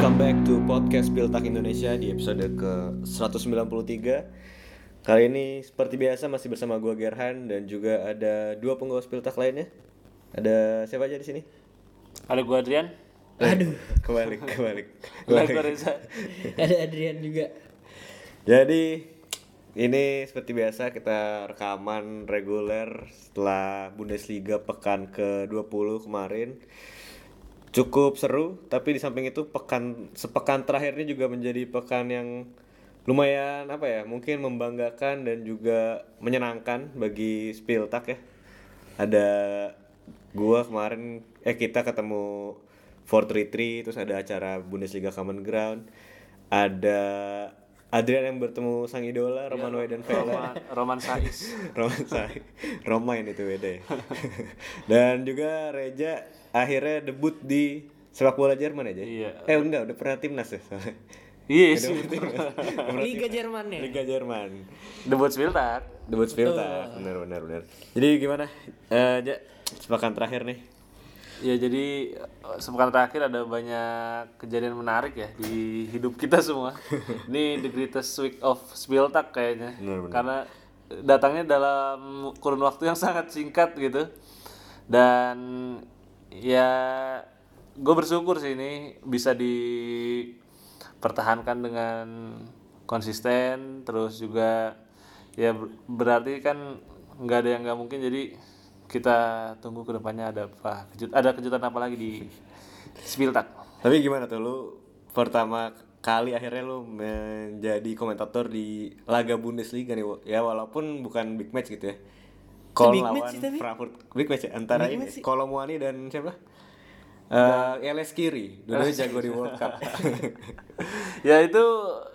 Welcome back to podcast Piltak Indonesia di episode ke-193. Kali ini seperti biasa masih bersama gue Gerhan dan juga ada dua penggawa Piltak lainnya. Ada siapa aja di sini? Ada gue Adrian. Aduh, Kebalik. Ada gue Reza. ada Adrian juga. Jadi ini seperti biasa kita rekaman reguler setelah Bundesliga pekan ke-20 kemarin. Cukup seru, tapi di samping itu sepekan terakhirnya juga menjadi pekan yang lumayan mungkin membanggakan dan juga menyenangkan bagi Spiltak ya. Ada kita ketemu 433, terus ada acara Bundesliga Common Ground. Ada Adrian yang bertemu sang idola Roman Weidenfeller. Roman Sais. Romain itu beda ya. Dan juga Reja akhirnya debut di sepak bola Jerman aja. Iya. Udah pernah timnas ya. Iya sih. Liga Jerman ya. Liga Jerman. Debut Spiltak. Benar. Jadi gimana? Sepekan terakhir nih. Ya jadi sepekan terakhir ada banyak kejadian menarik ya di hidup kita semua. Ini the greatest week of Spiltak kayaknya. Benar. Karena datangnya dalam kurun waktu yang sangat singkat gitu. Dan ya gue bersyukur sih ini bisa dipertahankan dengan konsisten. Terus juga ya berarti kan nggak ada yang nggak mungkin, jadi kita tunggu ke depannya ada kejutan apa lagi di Spiltak. Tapi gimana tuh lu pertama kali akhirnya lu menjadi komentator di laga Bundesliga nih, ya walaupun bukan big match gitu ya. Kol lawan Frankfurt, big match ya, antara ini Kolo Muani dan siapa? Eles Kiri, dua-duanya jago di World Cup. Ya itu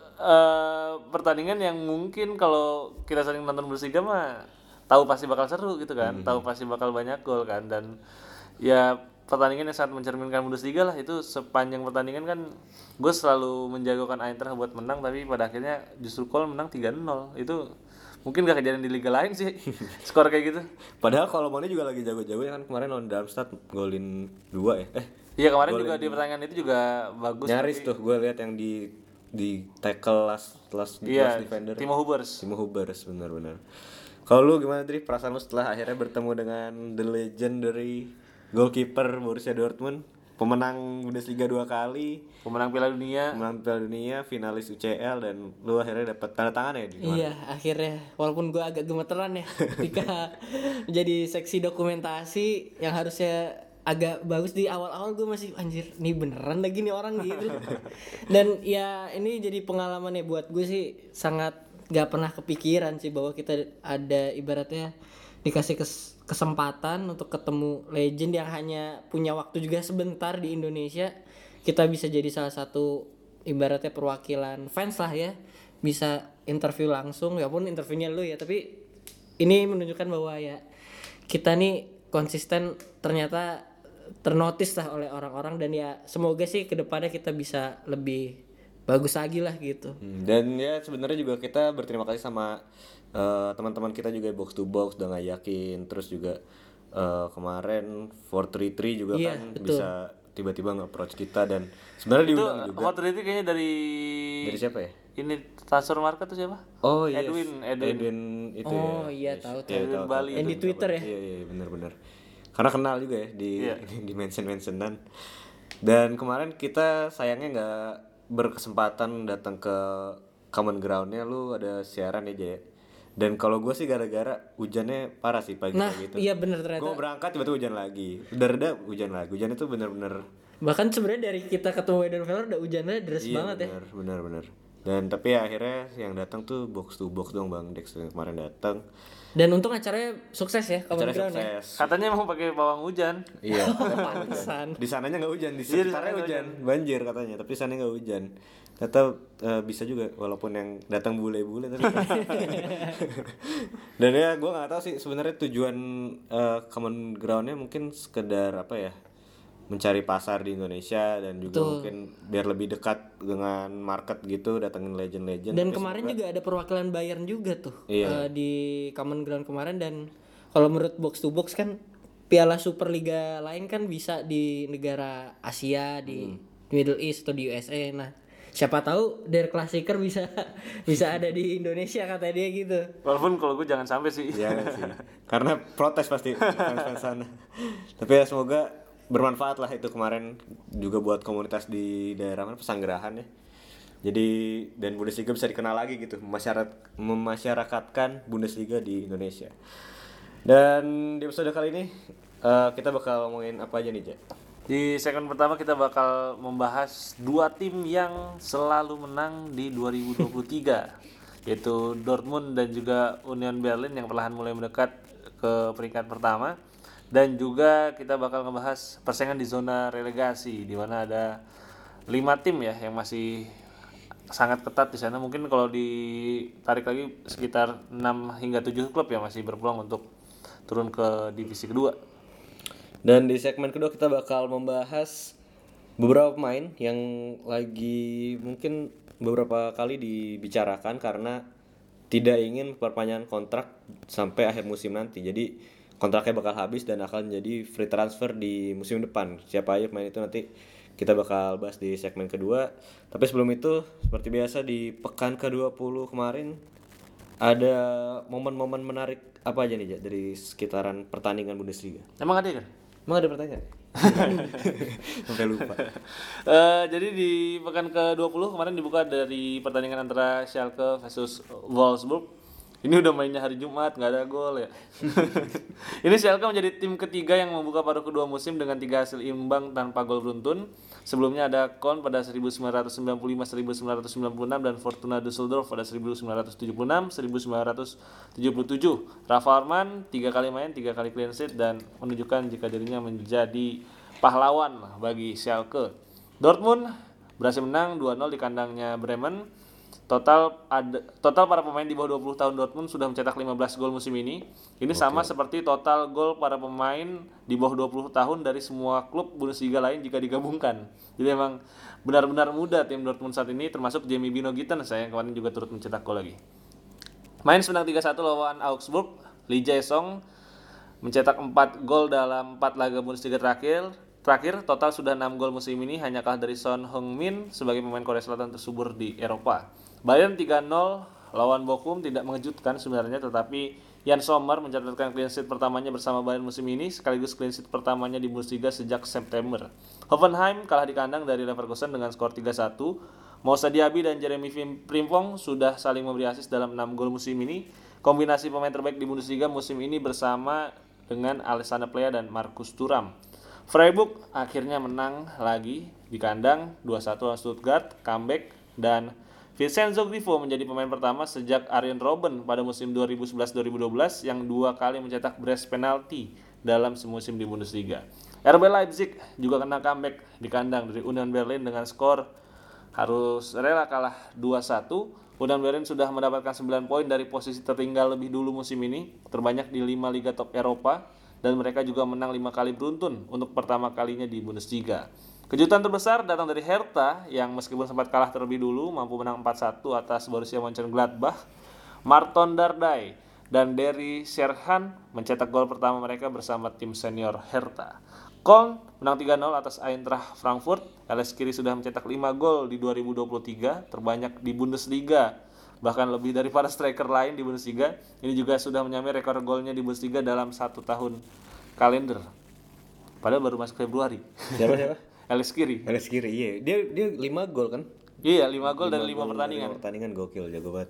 pertandingan yang mungkin kalau kita sering nonton Bundesliga mah tahu pasti bakal seru gitu kan, tahu pasti bakal banyak gol kan, dan ya pertandingan yang sangat mencerminkan Bundesliga lah. Itu sepanjang pertandingan kan gue selalu menjagokan Eintracht buat menang, tapi pada akhirnya justru Köln menang 3-0. Itu mungkin gak kejadian di liga lain sih skor kayak gitu. Padahal kalau Muani juga lagi jago-jago ya kan, kemarin lawan Darmstadt golin 2 ya. Iya kemarin juga di pertandingan itu juga bagus. Nyaris tuh gue lihat yang di tackle last defender. Timo Hubbers benar. Kalau lu gimana Dri, perasaan lu setelah akhirnya bertemu dengan the legendary goalkeeper Borussia Dortmund, pemenang Bundesliga 2 kali, pemenang Piala Dunia, finalis UCL, dan lu akhirnya dapat tanda tangan ya di Iya, akhirnya walaupun gue agak gemeteran ya ketika jadi seksi dokumentasi yang harusnya agak bagus di awal-awal, gue masih anjir nih beneran lagi nih orang gitu. Dan ya ini jadi pengalaman ya buat gue sih, sangat gak pernah kepikiran sih bahwa kita ada ibaratnya dikasih kesempatan untuk ketemu legend yang hanya punya waktu juga sebentar di Indonesia. Kita bisa jadi salah satu ibaratnya perwakilan fans lah ya, bisa interview langsung, ya pun interviewnya lu ya, tapi ini menunjukkan bahwa ya kita nih konsisten, ternyata ternotis lah oleh orang-orang, dan ya semoga sih kedepannya kita bisa lebih bagus lagi lah gitu. Dan ya sebenarnya juga kita berterima kasih sama teman-teman kita juga box to box udah ngajakin, terus juga kemarin 433 juga kan betul. Bisa tiba-tiba nge-approach kita, dan sebenarnya diundang juga. 433 kayaknya dari siapa ya? Ini transfer market tuh siapa? Oh iya. Edwin itu oh, ya. Iya tahu. Edwin Bali. Yang di Twitter ya. Iya benar. Karena kenal juga ya di mention-mentionan. Dan kemarin kita sayangnya nggak berkesempatan datang ke Common Ground-nya. Lu ada siaran aja ya. Dan kalau gue sih gara-gara hujannya parah sih pagi gitu. Iya benar ternyata. Gue berangkat tiba-tiba hujan lagi. Udah reda hujan lagi. Hujan itu benar-benar. Bahkan sebenarnya dari kita ketemu Weidenfeller udah hujannya deras banget ya. Benar. Dan tapi akhirnya yang datang tuh box to box dong Bang Dex yang kemarin datang. Dan untung acaranya sukses ya, Common Ground ya. Katanya mau pakai pawang hujan. Iya. Pantesan. Di sananya nggak hujan, di sekitarnya hujan, banjir katanya, tapi sana nggak hujan. Kata bisa juga walaupun yang datang bule-bule tapi. Dan ya gue nggak tahu sih sebenarnya tujuan Common Ground-nya mungkin sekedar mencari pasar di Indonesia, dan juga mungkin biar lebih dekat dengan market gitu, datengin legend-legend. Dan kemarin juga ada perwakilan Bayern juga tuh di Common Ground kemarin. Dan kalau menurut box to box kan Piala Superliga lain kan bisa di negara Asia, di Middle East atau di USA. Nah, siapa tahu Der Klassiker bisa bisa ada di Indonesia kata dia gitu. Walaupun kalau gue jangan sampai sih. Iya sih. Karena protes pasti fans-fans sana. Tapi ya semoga bermanfaat lah itu kemarin juga buat komunitas di daerah mana Pesanggerahan ya. Jadi dan Bundesliga bisa dikenal lagi gitu, memasyarakatkan Bundesliga di Indonesia. Dan di episode kali ini kita bakal ngomongin apa aja nih, Jack? Di segmen pertama kita bakal membahas dua tim yang selalu menang di 2023 yaitu Dortmund dan juga Union Berlin yang perlahan mulai mendekat ke peringkat pertama, dan juga kita bakal ngebahas persaingan di zona relegasi di mana ada 5 tim ya yang masih sangat ketat di sana. Mungkin kalau ditarik lagi sekitar 6 hingga 7 klub yang masih berpeluang untuk turun ke divisi kedua. Dan di segmen kedua kita bakal membahas beberapa pemain yang lagi mungkin beberapa kali dibicarakan karena tidak ingin perpanjangan kontrak sampai akhir musim nanti. Jadi kontraknya bakal habis dan akan jadi free transfer di musim depan. Siapa aja pemain itu nanti kita bakal bahas di segmen kedua. Tapi sebelum itu seperti biasa di pekan ke-20 kemarin ada momen-momen menarik apa aja nih, Jak, dari sekitaran pertandingan Bundesliga? Emang ada kan? Emang ada pertanyaan? Sampai lupa. Jadi di pekan ke-20 kemarin dibuka dari pertandingan antara Schalke versus Wolfsburg. Ini udah mainnya hari Jumat, nggak ada gol ya. Ini Schalke menjadi tim ketiga yang membuka paruh kedua musim dengan 3 hasil imbang tanpa gol beruntun. Sebelumnya ada Köln pada 1995-1996 dan Fortuna Düsseldorf pada 1976-1977. Rafa Arman 3 kali main, 3 kali clean sheet dan menunjukkan jika dirinya menjadi pahlawan bagi Schalke. Dortmund berhasil menang 2-0 di kandangnya Bremen. Total para pemain di bawah 20 tahun Dortmund sudah mencetak 15 gol musim ini. Ini sama seperti total gol para pemain di bawah 20 tahun dari semua klub Bundesliga lain jika digabungkan. Jadi memang benar-benar muda tim Dortmund saat ini, termasuk Jamie Bino Gittens yang kemarin juga turut mencetak gol lagi. Main semenang 3-1 lawan Augsburg, Lee Jae-sung mencetak 4 gol dalam 4 laga Bundesliga terakhir, total sudah 6 gol musim ini, hanya kalah dari Son Heung-min sebagai pemain Korea Selatan tersubur di Eropa. Bayern 3-0 lawan Bochum tidak mengejutkan sebenarnya, tetapi Jan Sommer mencatatkan clean sheet pertamanya bersama Bayern musim ini, sekaligus clean sheet pertamanya di Bundesliga sejak September. Hoffenheim kalah di kandang dari Leverkusen dengan skor 3-1. Moussa Diaby dan Jeremy Frimpong sudah saling memberi assist dalam 6 gol musim ini. Kombinasi pemain terbaik di Bundesliga musim ini bersama dengan Alexander Plea dan Markus Thuram. Freiburg akhirnya menang lagi di kandang 2-1 lawan Stuttgart, comeback, dan Vincenzo Grifo menjadi pemain pertama sejak Arjen Robben pada musim 2011-2012 yang 2 kali mencetak brace penalti dalam semusim di Bundesliga. RB Leipzig juga kena comeback di kandang dari Union Berlin dengan skor harus rela kalah 2-1. Union Berlin sudah mendapatkan 9 poin dari posisi tertinggal lebih dulu musim ini, terbanyak di 5 liga top Eropa, dan mereka juga menang 5 kali beruntun untuk pertama kalinya di Bundesliga. Kejutan terbesar datang dari Hertha yang meskipun sempat kalah terlebih dulu mampu menang 4-1 atas Borussia Mönchengladbach. Marton Dardai dan Derry Sherhan mencetak gol pertama mereka bersama tim senior Hertha. Köln menang 3-0 atas Eintracht Frankfurt. Alex Kiri sudah mencetak 5 gol di 2023, terbanyak di Bundesliga, bahkan lebih dari para striker lain di Bundesliga. Ini juga sudah menyamai rekor golnya di Bundesliga dalam 1 tahun kalender. Padahal baru masuk Februari. Siapa? Alex Kiri, iya. Dia 5 gol kan? Iya, 5 gol dari 5 pertandingan. 5 pertandingan gokil, jago banget.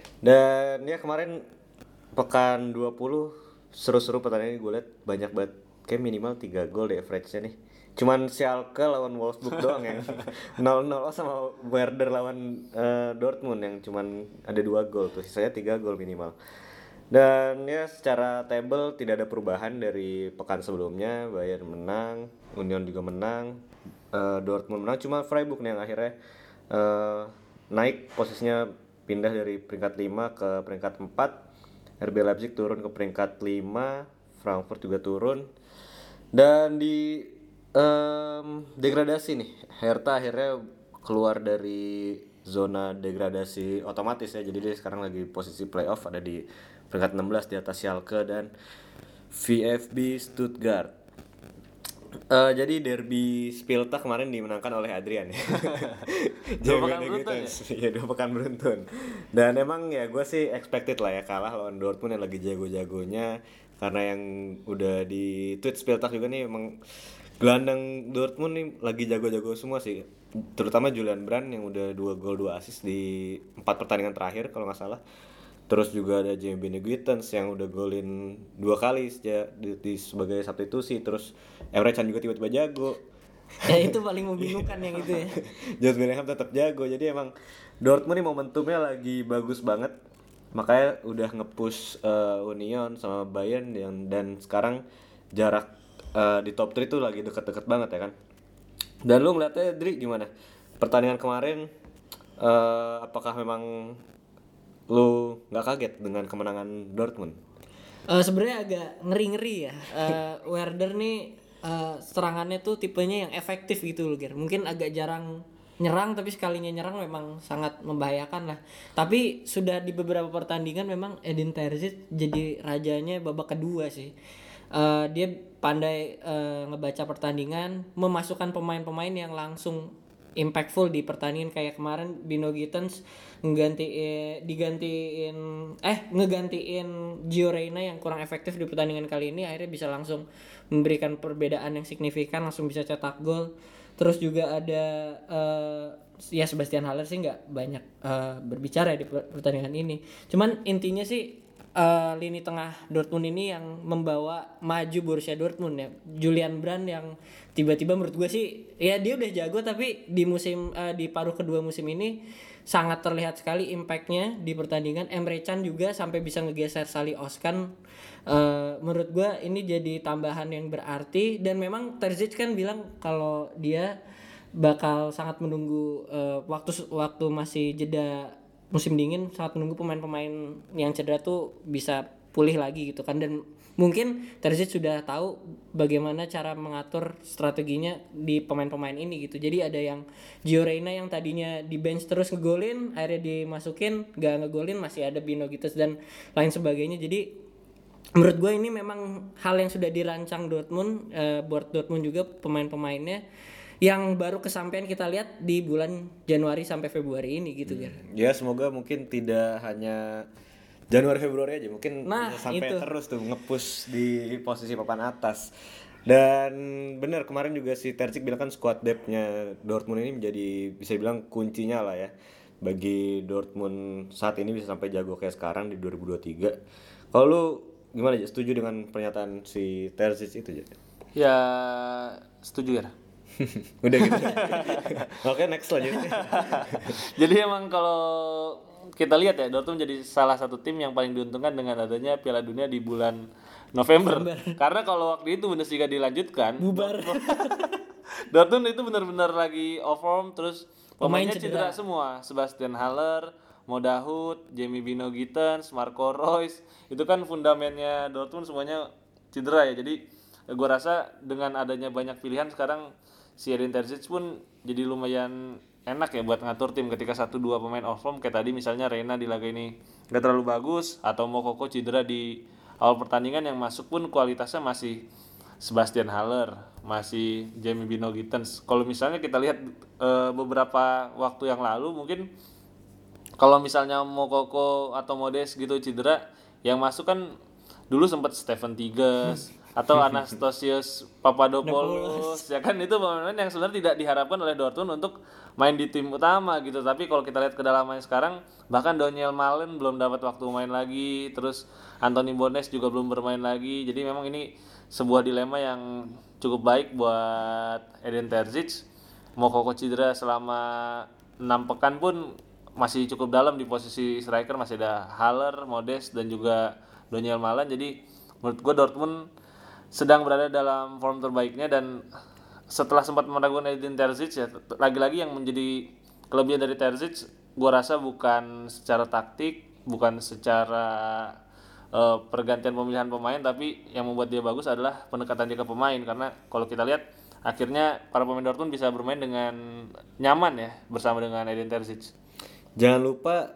Dan ya kemarin pekan 20 seru-seru pertandingan gue liat banyak banget. Kayak minimal 3 gol deh average-nya nih. Cuman Schalke lawan Wolfsburg doang yang 0-0 sama Werder lawan Dortmund yang cuman ada 2 gol tuh. Sisanya 3 gol minimal. Dan ya secara table tidak ada perubahan dari pekan sebelumnya. Bayern menang, Union juga menang, Dortmund menang. Cuma Freiburg nih yang akhirnya naik posisinya, pindah dari peringkat 5 ke peringkat 4. RB Leipzig turun ke peringkat 5, Frankfurt juga turun. Dan di degradasi nih, Hertha akhirnya keluar dari zona degradasi otomatis ya. Jadi dia sekarang lagi posisi playoff, ada di peringkat 16 di atas Schalke dan VfB Stuttgart. Jadi derby Spilta kemarin dimenangkan oleh Adrian ya. Dua pekan Jagoannya beruntun gitu. Ya 2 pekan beruntun. Dan emang ya gue sih expected lah ya kalah lawan Dortmund yang lagi jago-jagonya. Karena yang udah di tweet Spiltak juga nih emang gelandang Dortmund nih lagi jago-jago semua sih. Terutama Julian Brandt yang udah 2 gol 2 assist di 4 pertandingan terakhir kalau nggak salah. Terus juga ada Jamie Gittens yang udah golin 2 kali sebagai substitusi. Terus Emre Can juga tiba-tiba jago. Ya itu paling membingungkan yang itu ya. Jude Bellingham tetap jago. Jadi emang Dortmund nih momentumnya lagi bagus banget. Makanya udah nge-push Union sama Bayern dan sekarang jarak di top 3 tuh lagi deket-deket banget ya kan. Dan lu ngeliatnya Dri gimana? Pertandingan kemarin apakah memang lu nggak kaget dengan kemenangan Dortmund? Sebenarnya agak ngeri-ngeri ya. Werder nih serangannya tuh tipenya yang efektif gitu loh, Ger. Mungkin agak jarang nyerang, tapi sekalinya nyerang memang sangat membahayakan lah. Tapi sudah di beberapa pertandingan memang Edin Terzic jadi rajanya babak kedua sih. Dia pandai ngebaca pertandingan, memasukkan pemain-pemain yang langsung impactful di pertandingan. Kayak kemarin Bino Gittens ngegantiin Gio Reyna yang kurang efektif di pertandingan kali ini, akhirnya bisa langsung memberikan perbedaan yang signifikan, langsung bisa cetak gol. Terus juga ada ya Sebastian Haller sih nggak banyak berbicara di pertandingan ini. Cuman intinya sih lini tengah Dortmund ini yang membawa maju Borussia Dortmund ya. Julian Brandt yang tiba-tiba menurut gue sih ya dia udah jago, tapi di paruh kedua musim ini sangat terlihat sekali impactnya di pertandingan. Emre Can juga sampai bisa ngegeser Salih Ozkan. Menurut gue ini jadi tambahan yang berarti, dan memang Terzic kan bilang kalau dia bakal sangat menunggu waktu masih jeda musim dingin, sangat menunggu pemain-pemain yang cedera tuh bisa pulih lagi gitu kan. Dan mungkin Terzic sudah tahu bagaimana cara mengatur strateginya di pemain-pemain ini gitu. Jadi ada yang Gio Reyna yang tadinya di bench terus ngegolin, akhirnya dimasukin, gak ngegolin, masih ada Bino Gittens dan lain sebagainya. Jadi menurut gue ini memang hal yang sudah dirancang Dortmund, buat Dortmund juga pemain-pemainnya, yang baru kesampaian kita lihat di bulan Januari sampai Februari ini gitu kan. Ya semoga mungkin tidak hanya Januari Februari aja, mungkin bisa sampai itu. terus tuh nge-push di posisi papan atas. Dan benar kemarin juga si Terzic bilang kan squad depth-nya Dortmund ini menjadi bisa bilang kuncinya lah ya bagi Dortmund saat ini bisa sampai jago kayak sekarang di 2023. Kalau lu gimana aja, setuju dengan pernyataan si Terzic itu aja? Ya setuju ya. Udah gitu. Oke, next lanjut. Jadi emang kalau kita lihat ya, Dortmund jadi salah satu tim yang paling diuntungkan dengan adanya Piala Dunia di bulan November. Karena kalau waktu itu Bundesliga dilanjutkan, Bubar. Dortmund itu benar-benar lagi off form, terus pemainnya Pemain cedera semua. Sebastian Haller, Moda Hut, Jamie Bino Gittens, Marco Reus, itu kan fundamennya Dortmund semuanya cedera ya. Jadi gua rasa dengan adanya banyak pilihan sekarang, si Edin Terzic pun jadi lumayan enak ya buat ngatur tim ketika 1-2 pemain off form kayak tadi misalnya Reyna di laga ini gak terlalu bagus, atau Moukoko cedera di awal pertandingan, yang masuk pun kualitasnya masih Sebastian Haller, masih Jamie Bino Gittens. Kalau misalnya kita lihat beberapa waktu yang lalu, mungkin kalau misalnya Moukoko atau Modest gitu cedera, yang masuk kan dulu sempat Steven Tigges atau Anastasios Papadopoulos, ya kan, itu pemain yang sebenarnya tidak diharapkan oleh Dortmund untuk main di tim utama gitu. Tapi kalau kita lihat kedalamannya sekarang, bahkan Daniel Malen belum dapat waktu main lagi, terus Anthony Bones juga belum bermain lagi. Jadi memang ini sebuah dilema yang cukup baik buat Edin Terzic. Moukoko cedera selama 6 pekan pun masih cukup dalam di posisi striker, masih ada Haller, Modest, dan juga Daniel Malen. Jadi menurut gue Dortmund sedang berada dalam form terbaiknya, dan setelah sempat meragukan Edin Terzic ya, lagi-lagi yang menjadi kelebihan dari Terzic gue rasa bukan secara taktik, bukan secara pergantian pemilihan pemain, tapi yang membuat dia bagus adalah pendekatan dia ke pemain. Karena kalau kita lihat akhirnya para pemain Dortmund bisa bermain dengan nyaman ya bersama dengan Edin Terzic. Jangan lupa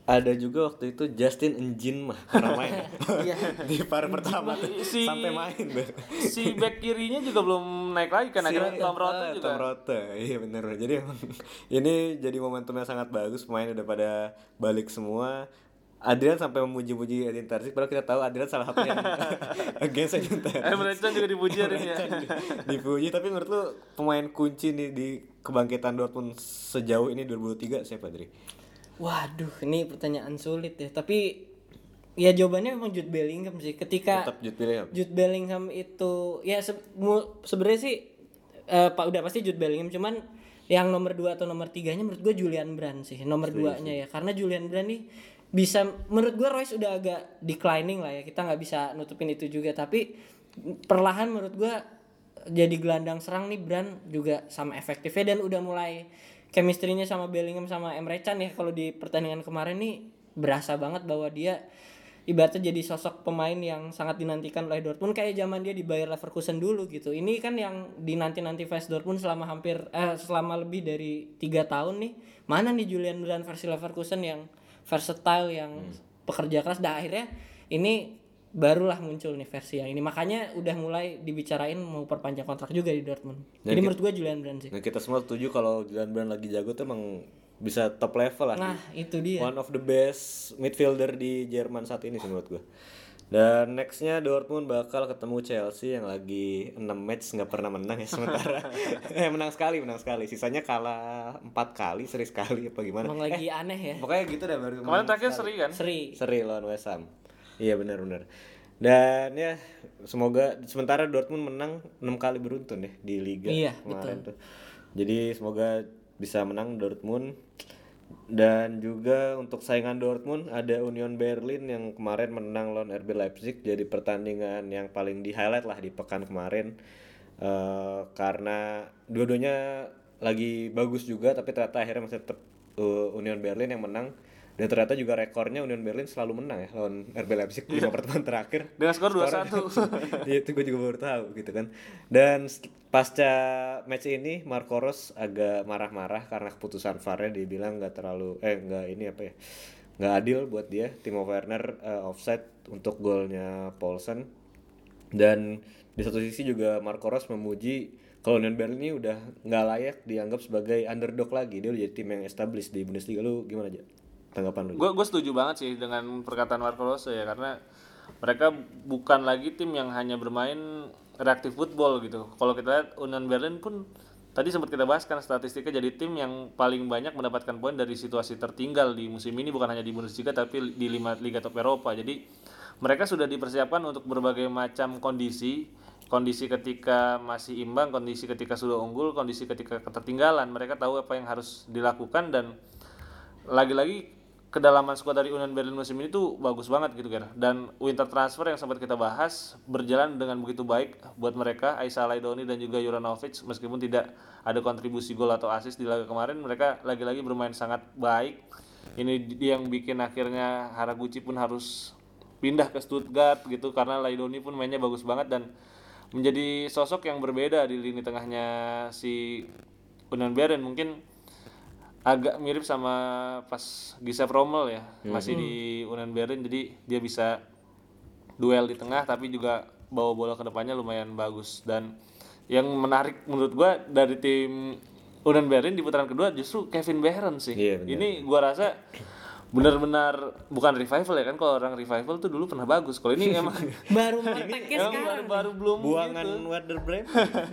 ada juga waktu itu Justin Njin mah pernah main. Iya. Di paruh pertama tuh Si- sampai main deh. Si back kirinya juga belum naik lagi kan, akhirnya Tom Rote juga. Tom Rote, iya bener. Jadi emang ini jadi momentum yang sangat bagus, pemain udah pada balik semua. Adrian sampai memuji-muji Edin Terzic, padahal kita tahu Adrian salah satu yang against Edin Terzic. Emre Can juga dipuji hari ini ya. Dipuji, tapi menurut lu pemain kunci nih di kebangkitan Dortmund sejauh ini 2023 siapa, Dri? Waduh, ini pertanyaan sulit ya. Tapi ya jawabannya memang Jude Bellingham sih. Ketika Tetap Jude Bellingham. Jude Bellingham itu ya sebenarnya sih Pak udah pasti Jude Bellingham, cuman yang nomor 2 atau nomor 3-nya menurut gue Julian Brand sih. Nomor 2-nya ya. Karena Julian Brand nih bisa, menurut gue Royce udah agak declining lah ya. Kita nggak bisa nutupin itu juga, tapi perlahan menurut gue jadi gelandang serang nih Brand juga sama efektifnya, dan udah mulai chemistry-nya sama Bellingham sama Emre Can ya. Kalau di pertandingan kemarin nih berasa banget bahwa dia ibaratnya jadi sosok pemain yang sangat dinantikan oleh Dortmund kayak zaman dia di Bayer Leverkusen dulu gitu. Ini kan yang dinanti-nanti fans Dortmund selama selama lebih dari 3 tahun nih. Mana nih Julian Brand versi Leverkusen yang versatile, yang pekerja keras. Dan akhirnya ini barulah muncul nih versi yang ini. Makanya udah mulai dibicarain mau perpanjang kontrak juga di Dortmund. Jadi menurut gue Julian Brand sih. Nah, kita semua setuju kalau Julian Brand lagi jago tuh emang bisa top level lah. Nah, itu dia. One of the best midfielder di Jerman saat ini sih menurut gue. Dan nextnya Dortmund bakal ketemu Chelsea yang lagi 6 match nggak pernah menang ya sementara. menang sekali. Sisanya kalah 4 kali, seri sekali apa gimana? Emang lagi aneh ya. Pokoknya gitu dah baru Kemarin terakhir seri kan? Seri. lawan West Ham. Iya benar. Dan ya semoga sementara Dortmund menang 6 kali beruntun deh di Liga Iya, kemarin tuh. Jadi semoga bisa menang Dortmund. Dan juga untuk saingan Dortmund ada Union Berlin yang kemarin menang lawan RB Leipzig, jadi pertandingan yang paling di highlight lah di pekan kemarin. Karena dua-duanya lagi bagus juga, tapi ternyata akhirnya masih tetap Union Berlin yang menang. Dan ternyata juga rekornya Union Berlin selalu menang ya lawan RB Leipzig di 5 pertemuan terakhir. Dengan skor 2-1. Iya, itu gue juga baru tahu gitu kan. Dan pasca match ini Marco Rose agak marah-marah karena keputusan VAR-nya, dibilang nggak adil buat dia. Timo Werner offside untuk golnya Poulsen. Dan di satu sisi juga Marco Rose memuji kalau Union Berlin ini udah nggak layak dianggap sebagai underdog lagi. Dia udah jadi tim yang established di Bundesliga. Lu gimana aja tanggapan lu? Gue setuju banget sih dengan perkataan Marco Rose ya, karena mereka bukan lagi tim yang hanya bermain reactive football gitu. Kalau kita lihat Union Berlin pun tadi sempat kita bahas kan statistiknya jadi tim yang paling banyak mendapatkan poin dari situasi tertinggal di musim ini, bukan hanya di Bundesliga tapi di 5 liga top Eropa. Jadi mereka sudah dipersiapkan untuk berbagai macam kondisi ketika masih imbang, kondisi ketika sudah unggul, kondisi ketika ketertinggalan. Mereka tahu apa yang harus dilakukan, dan lagi-lagi kedalaman skuad dari Union Berlin musim ini tuh bagus banget gitu kan. Dan winter transfer yang sempat kita bahas berjalan dengan begitu baik buat mereka. Aisa Laidoni dan juga Juranovic, meskipun tidak ada kontribusi gol atau assist di laga kemarin, mereka lagi-lagi bermain sangat baik. Ini yang bikin akhirnya Haraguchi pun harus pindah ke Stuttgart gitu, karena Laidoni pun mainnya bagus banget dan menjadi sosok yang berbeda di lini tengahnya si Union Berlin. Mungkin agak mirip sama pas Giselle Rommel ya, masih di Union Berlin, jadi dia bisa duel di tengah tapi juga bawa bola ke depannya lumayan bagus. Dan yang menarik menurut gua dari tim Union Berlin di putaran kedua justru Kevin Behrens sih. Iya, benar. Ini gua rasa benar-benar bukan revival ya kan, kalau orang revival tuh dulu pernah bagus. Kalau ini emang Baru meteknya emang sekarang. baru belum Buangan gitu. Werder Bremen.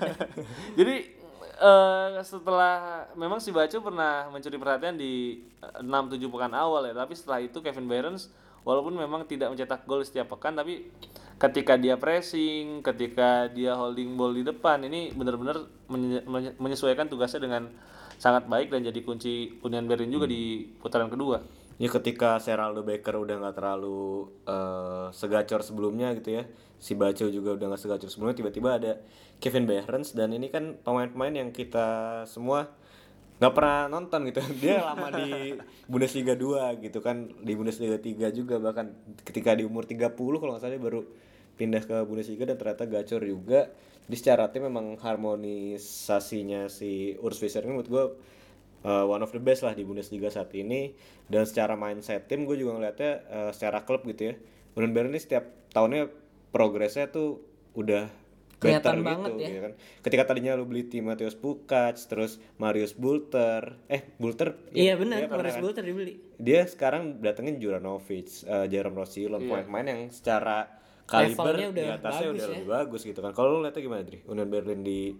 Jadi setelah memang si Baco pernah mencuri perhatian di 6-7 pekan awal ya, tapi setelah itu Kevin Behrens walaupun memang tidak mencetak gol setiap pekan, tapi ketika dia pressing, ketika dia holding ball di depan, ini benar-benar menyesuaikan tugasnya dengan sangat baik dan jadi kunci Union Berlin juga di putaran kedua. Ya ketika Seraldo Becker udah nggak terlalu segacor sebelumnya gitu ya, si Baco juga udah nggak segacor sebelumnya, tiba-tiba ada Kevin Behrens. Dan ini kan pemain-pemain yang kita semua nggak pernah nonton gitu. Dia lama di Bundesliga 2 gitu kan, di Bundesliga 3 juga, bahkan ketika di umur 30 kalau nggak salah dia baru pindah ke Bundesliga dan ternyata gacor juga. Di secara tim memang harmonisasinya si Urs Fischer ini menurut gue one of the best lah di Bundesliga saat ini. Dan secara mindset tim gue juga ngeliatnya secara klub gitu ya, Union Berlin ini setiap tahunnya progresnya tuh udah better Kelihatan gitu, banget ya. gitu kan. Ketika tadinya lu beli Timotheus Pukac, terus Marius Bulter, Bulter Iya benar, pernah Marius kan? Bulter dibeli. Dia sekarang datengin Juranovic, Jerome Rosilon, pemain-pemain yang secara kaliber Levelnya udah di atasnya bagus udah ya. lebih bagus gitu kan. Kalau lu lihatnya gimana, Dri? Union Berlin di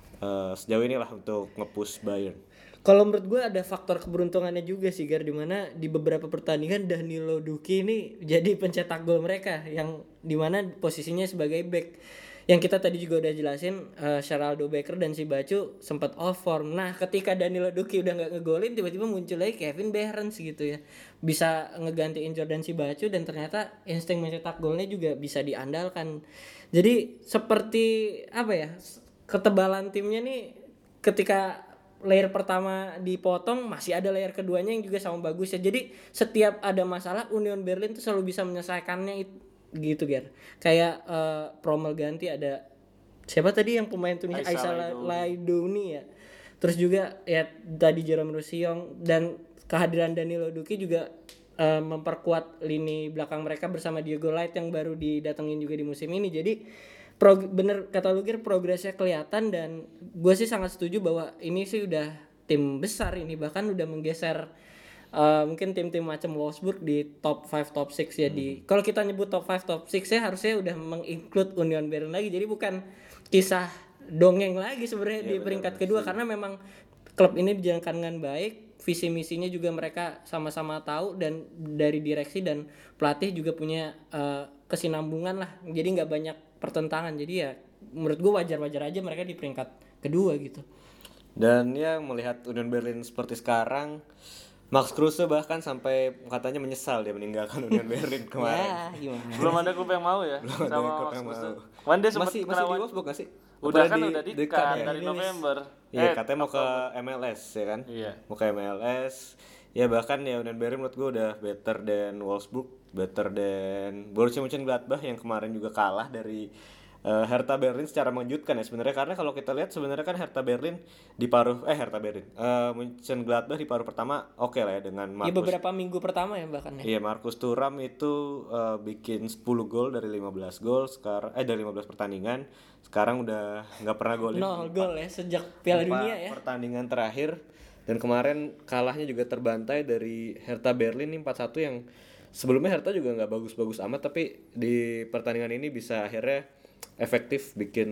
sejauh ini lah untuk nge-push Bayern. Kalau menurut gue ada faktor keberuntungannya juga sih Gar, dimana di beberapa pertandingan Danilo Duki ini jadi pencetak gol mereka, yang dimana posisinya sebagai back. Yang kita tadi juga udah jelasin, Sheraldo Becker dan si Bacu sempat off form. Nah ketika Danilo Duki udah nggak ngegolin, tiba-tiba muncul lagi Kevin Behrens gitu ya, bisa ngegantiin Jordan si Bacu, dan ternyata insting mencetak golnya juga bisa diandalkan. Jadi seperti apa ya, ketebalan timnya nih, ketika layer pertama dipotong masih ada layer keduanya yang juga sama bagus ya. Jadi setiap ada masalah Union Berlin tuh selalu bisa menyelesaikannya gitu Ger. Kayak Promel ganti, ada siapa tadi yang pemain Tunisia, Aissa Laidouni ya. Terus juga ya tadi Jerome Roussillon, dan kehadiran Danilo Duki juga memperkuat lini belakang mereka bersama Diego Light yang baru didatengin juga di musim ini. Jadi bener kata lu Gir, progresnya kelihatan, dan gue sih sangat setuju bahwa ini sih udah tim besar ini, bahkan udah menggeser mungkin tim-tim macam Wolfsburg di top 5 top 6 ya. Di kalau kita nyebut top 5 top 6 ya harusnya udah menginclude Union Berlin lagi, jadi bukan kisah dongeng lagi sebenarnya di peringkat kedua, karena memang klub ini dijalankan dengan baik, visi misinya juga mereka sama-sama tahu, dan dari direksi dan pelatih juga punya kesinambungan lah, jadi nggak banyak pertentangan. Jadi ya menurut gue wajar-wajar aja mereka di peringkat kedua gitu. Dan ya melihat Union Berlin seperti sekarang, Max Kruse bahkan sampai katanya menyesal dia meninggalkan Union Berlin kemarin. Ya gimana? Belum ada klub yang mau ya sama Max Kruse. One day sempat Masih kena di Wolfsburg gak sih? udah kan Apalagi udah dekat dikat ya? dari November. Iya, katanya mau ke MLS ya kan? Iya. Mau ke MLS. Ya bahkan ya Union Berlin menurut gue udah better than Wolfsburg, better than Borussia Mönchengladbach yang kemarin juga kalah dari Hertha Berlin secara mengejutkan ya sebenarnya, karena kalau kita lihat sebenarnya kan Hertha Berlin di paruh Mönchengladbach di paruh pertama oke lah ya dengan Ya Marcus. beberapa minggu pertama ya bahkan ya. Iya, Marcus Thuram itu bikin 10 gol dari 15 gol sekarang dari 15 pertandingan. Sekarang udah nggak pernah golin 0 gol ya sejak Piala Dunia ya. pertandingan terakhir, dan kemarin kalahnya juga terbantai dari Hertha Berlin nih 4-1, yang sebelumnya Hertha juga nggak bagus-bagus amat, tapi di pertandingan ini bisa akhirnya efektif bikin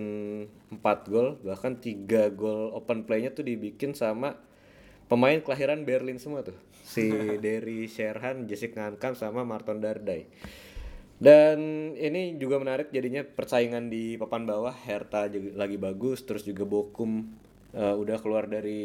4 gol, bahkan 3 gol open play-nya tuh dibikin sama pemain kelahiran Berlin semua tuh. Si Derry Sherhan, Jessic Nankam sama Marton Dardai. Dan ini juga menarik jadinya persaingan di papan bawah. Hertha juga lagi bagus, terus juga Bochum udah keluar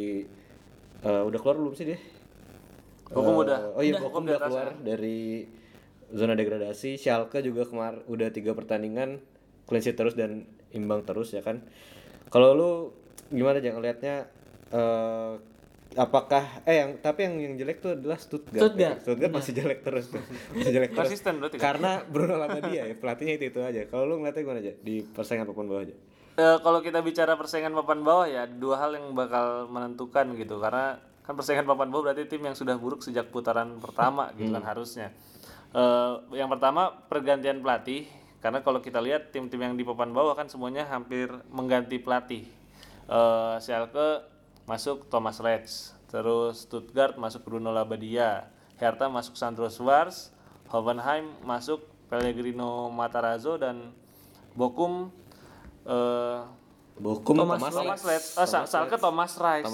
belum sih dia? Bochum udah. Oh iya, Bochum udah keluar dari zona degradasi. Schalke juga udah 3 pertandingan clean sheet terus dan imbang terus ya kan. Kalau lu gimana aja ngelihatnya, apakah yang jelek tuh adalah Stuttgart masih jelek terus tuh. Masih jelek terus. Konsisten berarti kan? Karena Bruno Labbadia ya pelatihnya itu aja. Kalau lu ngeliatnya gimana aja di persaingan papan bawah aja? Kalau kita bicara persaingan papan bawah ya, dua hal yang bakal menentukan gitu, karena kan persaingan papan bawah berarti tim yang sudah buruk sejak putaran pertama gitu kan harusnya. Yang pertama pergantian pelatih, karena kalau kita lihat tim-tim yang di papan bawah kan semuanya hampir mengganti pelatih. Schalke masuk Thomas Reitz, terus Stuttgart masuk Bruno Labbadia, Hertha masuk Sandro Schwarz, Hoffenheim masuk Pellegrino Matarazzo, dan Bochum Thomas Reitz. Schalke Thomas Reis.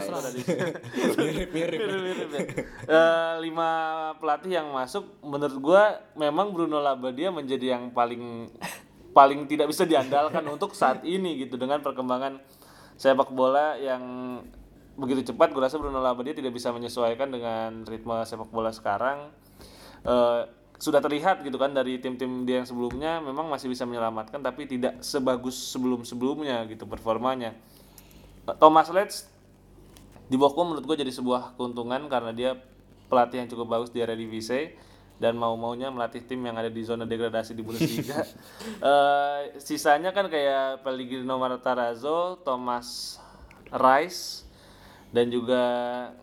Mirip ya. 5 pelatih yang masuk, menurut gua memang Bruno Labbadia menjadi yang paling tidak bisa diandalkan untuk saat ini gitu, dengan perkembangan sepak bola yang begitu cepat. Gue rasa Bruno Labbadia tidak bisa menyesuaikan dengan ritme sepak bola sekarang. Sudah terlihat gitu kan dari tim-tim dia yang sebelumnya memang masih bisa menyelamatkan, tapi tidak sebagus sebelum-sebelumnya gitu performanya. Thomas Reitz di Bochum menurut gue jadi sebuah keuntungan, karena dia pelatih yang cukup bagus di Eredivisie dan mau-maunya melatih tim yang ada di zona degradasi di Bundesliga. Sisanya kan kayak Pellegrino Matarazzo, Thomas Reis, dan juga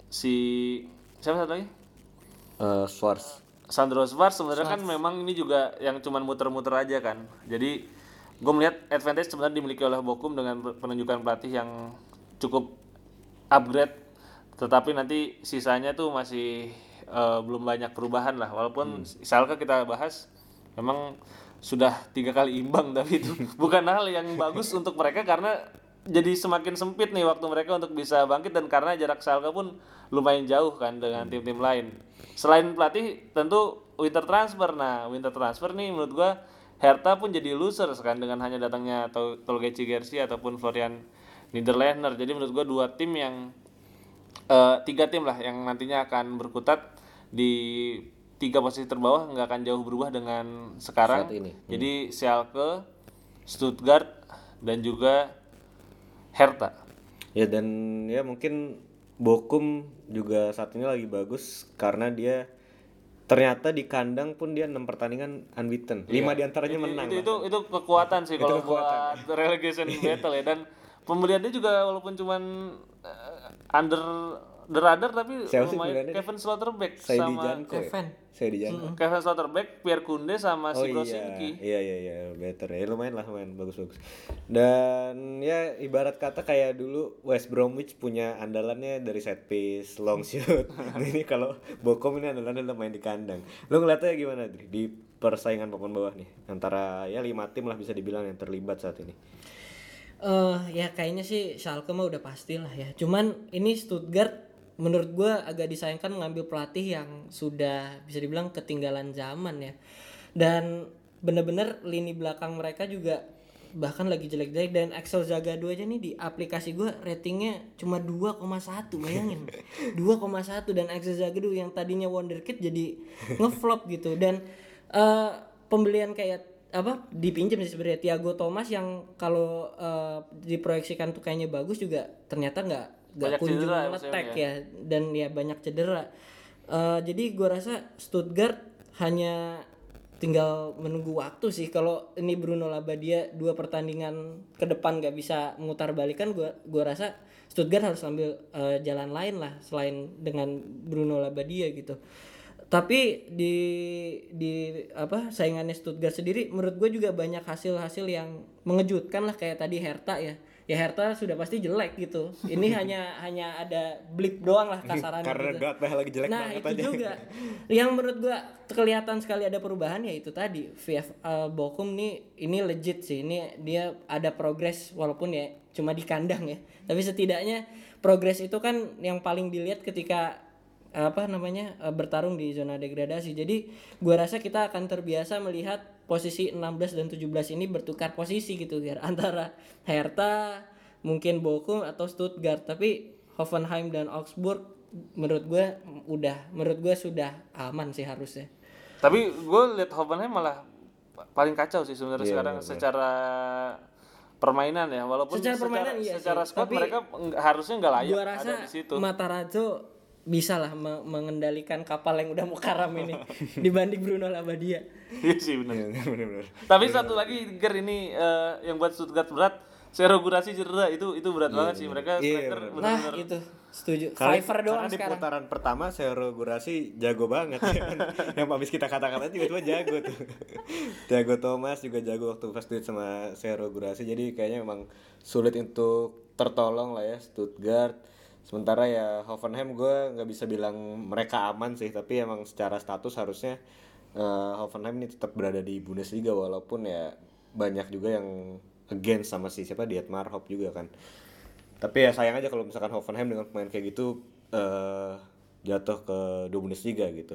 si siapa satu lagi? Schwarz. Sandro Schwarz sebenarnya kan memang ini juga yang cuman muter-muter aja kan. Jadi gue melihat advantage sebenarnya dimiliki oleh Bochum dengan penunjukan pelatih yang cukup upgrade, tetapi nanti sisanya tuh masih belum banyak perubahan lah. Walaupun Schalke kita bahas memang sudah 3 kali imbang, tapi itu bukan hal yang bagus untuk mereka karena jadi semakin sempit nih waktu mereka untuk bisa bangkit, dan karena jarak Schalke pun lumayan jauh kan dengan tim-tim lain. Selain pelatih tentu winter transfer. Nah, winter transfer nih menurut gua Hertha pun jadi loser kan dengan hanya datangnya Tolga Cigersi ataupun Florian Niederlechner. Jadi menurut gua 2 tim yang 3 tim lah yang nantinya akan berkutat di 3 posisi terbawah, nggak akan jauh berubah dengan sekarang. Saat ini. Jadi Schalke, Stuttgart dan juga Hertha. Ya dan ya mungkin Bochum juga saat ini lagi bagus karena dia ternyata di kandang pun dia 6 pertandingan unbeaten. 5 diantaranya menang. Itu kekuatan sih kalau buat relegation battle ya. Dan pembeliannya juga walaupun cuman under the radar tapi Siapa sih lumayan. pembeliannya? Kevin Slotterbeck Saidi sama Janko ya? Saidi Janko. Kevin Slotterbeck, Pierre Kunde sama si Brosinski. Iya, better ya, lumayan bagus. Dan ya ibarat kata kayak dulu West Bromwich punya andalannya dari set piece, long shoot. Ini kalau Bochum ini andalannya main di kandang. Lo ngeliatnya gimana Dri, di persaingan papan bawah nih antara ya 5 tim lah bisa dibilang yang terlibat saat ini? Ya kayaknya sih Schalke mah udah pasti lah ya. Cuman ini Stuttgart menurut gue agak disayangkan mengambil pelatih yang sudah bisa dibilang ketinggalan zaman ya. Dan bener-bener lini belakang mereka juga bahkan lagi jelek-jelek, dan Axel Zagadou aja nih di aplikasi gue ratingnya cuma 2,1, bayangin. 2,1, dan Axel Zagadou yang tadinya wonderkid jadi ngeflop gitu. Dan pembelian kayak apa dipinjam sih sebenarnya Thiago Thomas yang kalau diproyeksikan tuh kayaknya bagus juga ternyata nggak kunjung ngetek ya, dan ya banyak cedera. Jadi gue rasa Stuttgart hanya tinggal menunggu waktu sih. Kalau ini Bruno Labbadia 2 pertandingan ke depan nggak bisa memutar balikan, gue rasa Stuttgart harus ambil jalan lain lah selain dengan Bruno Labbadia gitu. Tapi di apa saingannya Stuttgart sendiri menurut gue juga banyak hasil yang mengejutkan lah, kayak tadi Hertha ya. Ya Hertha sudah pasti jelek gitu. Ini hanya ada blip doang lah kasarannya. Karena gitu. Gladbach lagi jelek Nah, banget itu aja. juga. Yang menurut gua kelihatan sekali ada perubahan ya itu tadi. Bochum nih ini legit sih. Ini dia ada progres walaupun ya cuma di kandang ya. Tapi setidaknya progres itu kan yang paling dilihat ketika bertarung di zona degradasi. Jadi gua rasa kita akan terbiasa melihat posisi 16 dan 17 ini bertukar posisi gitu ya, antara Hertha, mungkin Bochum atau Stuttgart. Tapi Hoffenheim dan Augsburg menurut gue sudah aman sih harusnya. Tapi gue lihat Hoffenheim malah paling kacau sih sebenarnya sekarang secara permainan ya, walaupun secara squad tapi mereka harusnya nggak layak gua rasa ada di situ. Matarazzo bisa lah mengendalikan kapal yang udah mau karam ini dibanding Bruno Labbadia. Iya sih benar. Bener. Tapi satu lagi Ger, ini yang buat Stuttgart berat, Serogurasi cedera itu berat banget sih mereka. Striker benar-benar. Nah itu setuju. Karena Fiver doang di sekarang. putaran pertama Serogurasi jago banget ya kan. Yang habis kita kata-kata tiba-tiba jago tuh. Thiago Thomas juga jago waktu pas duit sama Serogurasi. Jadi kayaknya memang sulit untuk tertolong lah ya Stuttgart. Sementara ya Hoffenheim gue nggak bisa bilang mereka aman sih, tapi emang secara status harusnya Hoffenheim ini tetap berada di Bundesliga, walaupun ya banyak juga yang against sama si siapa Dietmar Hopp juga kan. Tapi ya sayang aja kalau misalkan Hoffenheim dengan pemain kayak gitu jatuh ke Bundesliga gitu.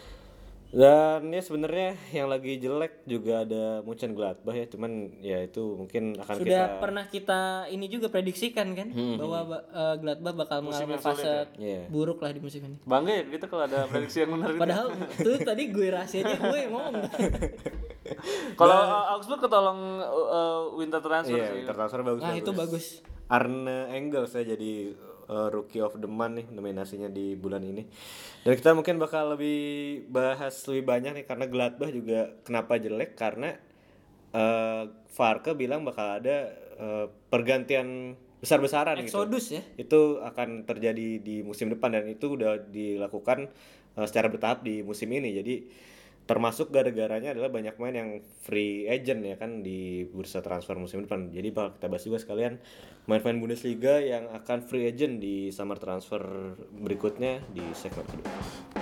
Dan ya sebenarnya yang lagi jelek juga ada Mönchengladbach ya, cuman ya itu mungkin akan Sudah pernah kita ini juga prediksikan kan bahwa Gladbach bakal mengalami fase buruk lah di musim ini. Bangga ya kita kalau ada prediksi yang benar. Padahal tuh tadi gue rahasianya gue yang ngomong. Kalau Augsburg ketolong winter transfer sih. Winter transfer bagus. Nah, itu bagus. Arne Engels saya jadi Rookie of the Month nih nominasinya di bulan ini. Dan kita mungkin bakal bahas lebih banyak nih karena Gladbach juga kenapa jelek karena Farke bilang bakal ada pergantian besar-besaran gitu. Exodus ya. Itu akan terjadi di musim depan dan itu udah dilakukan secara bertahap di musim ini. Jadi termasuk gara-garanya adalah banyak pemain yang free agent ya kan di bursa transfer musim depan. Jadi bakal kita bahas juga sekalian pemain-pemain Bundesliga yang akan free agent di summer transfer berikutnya di segmen kedua.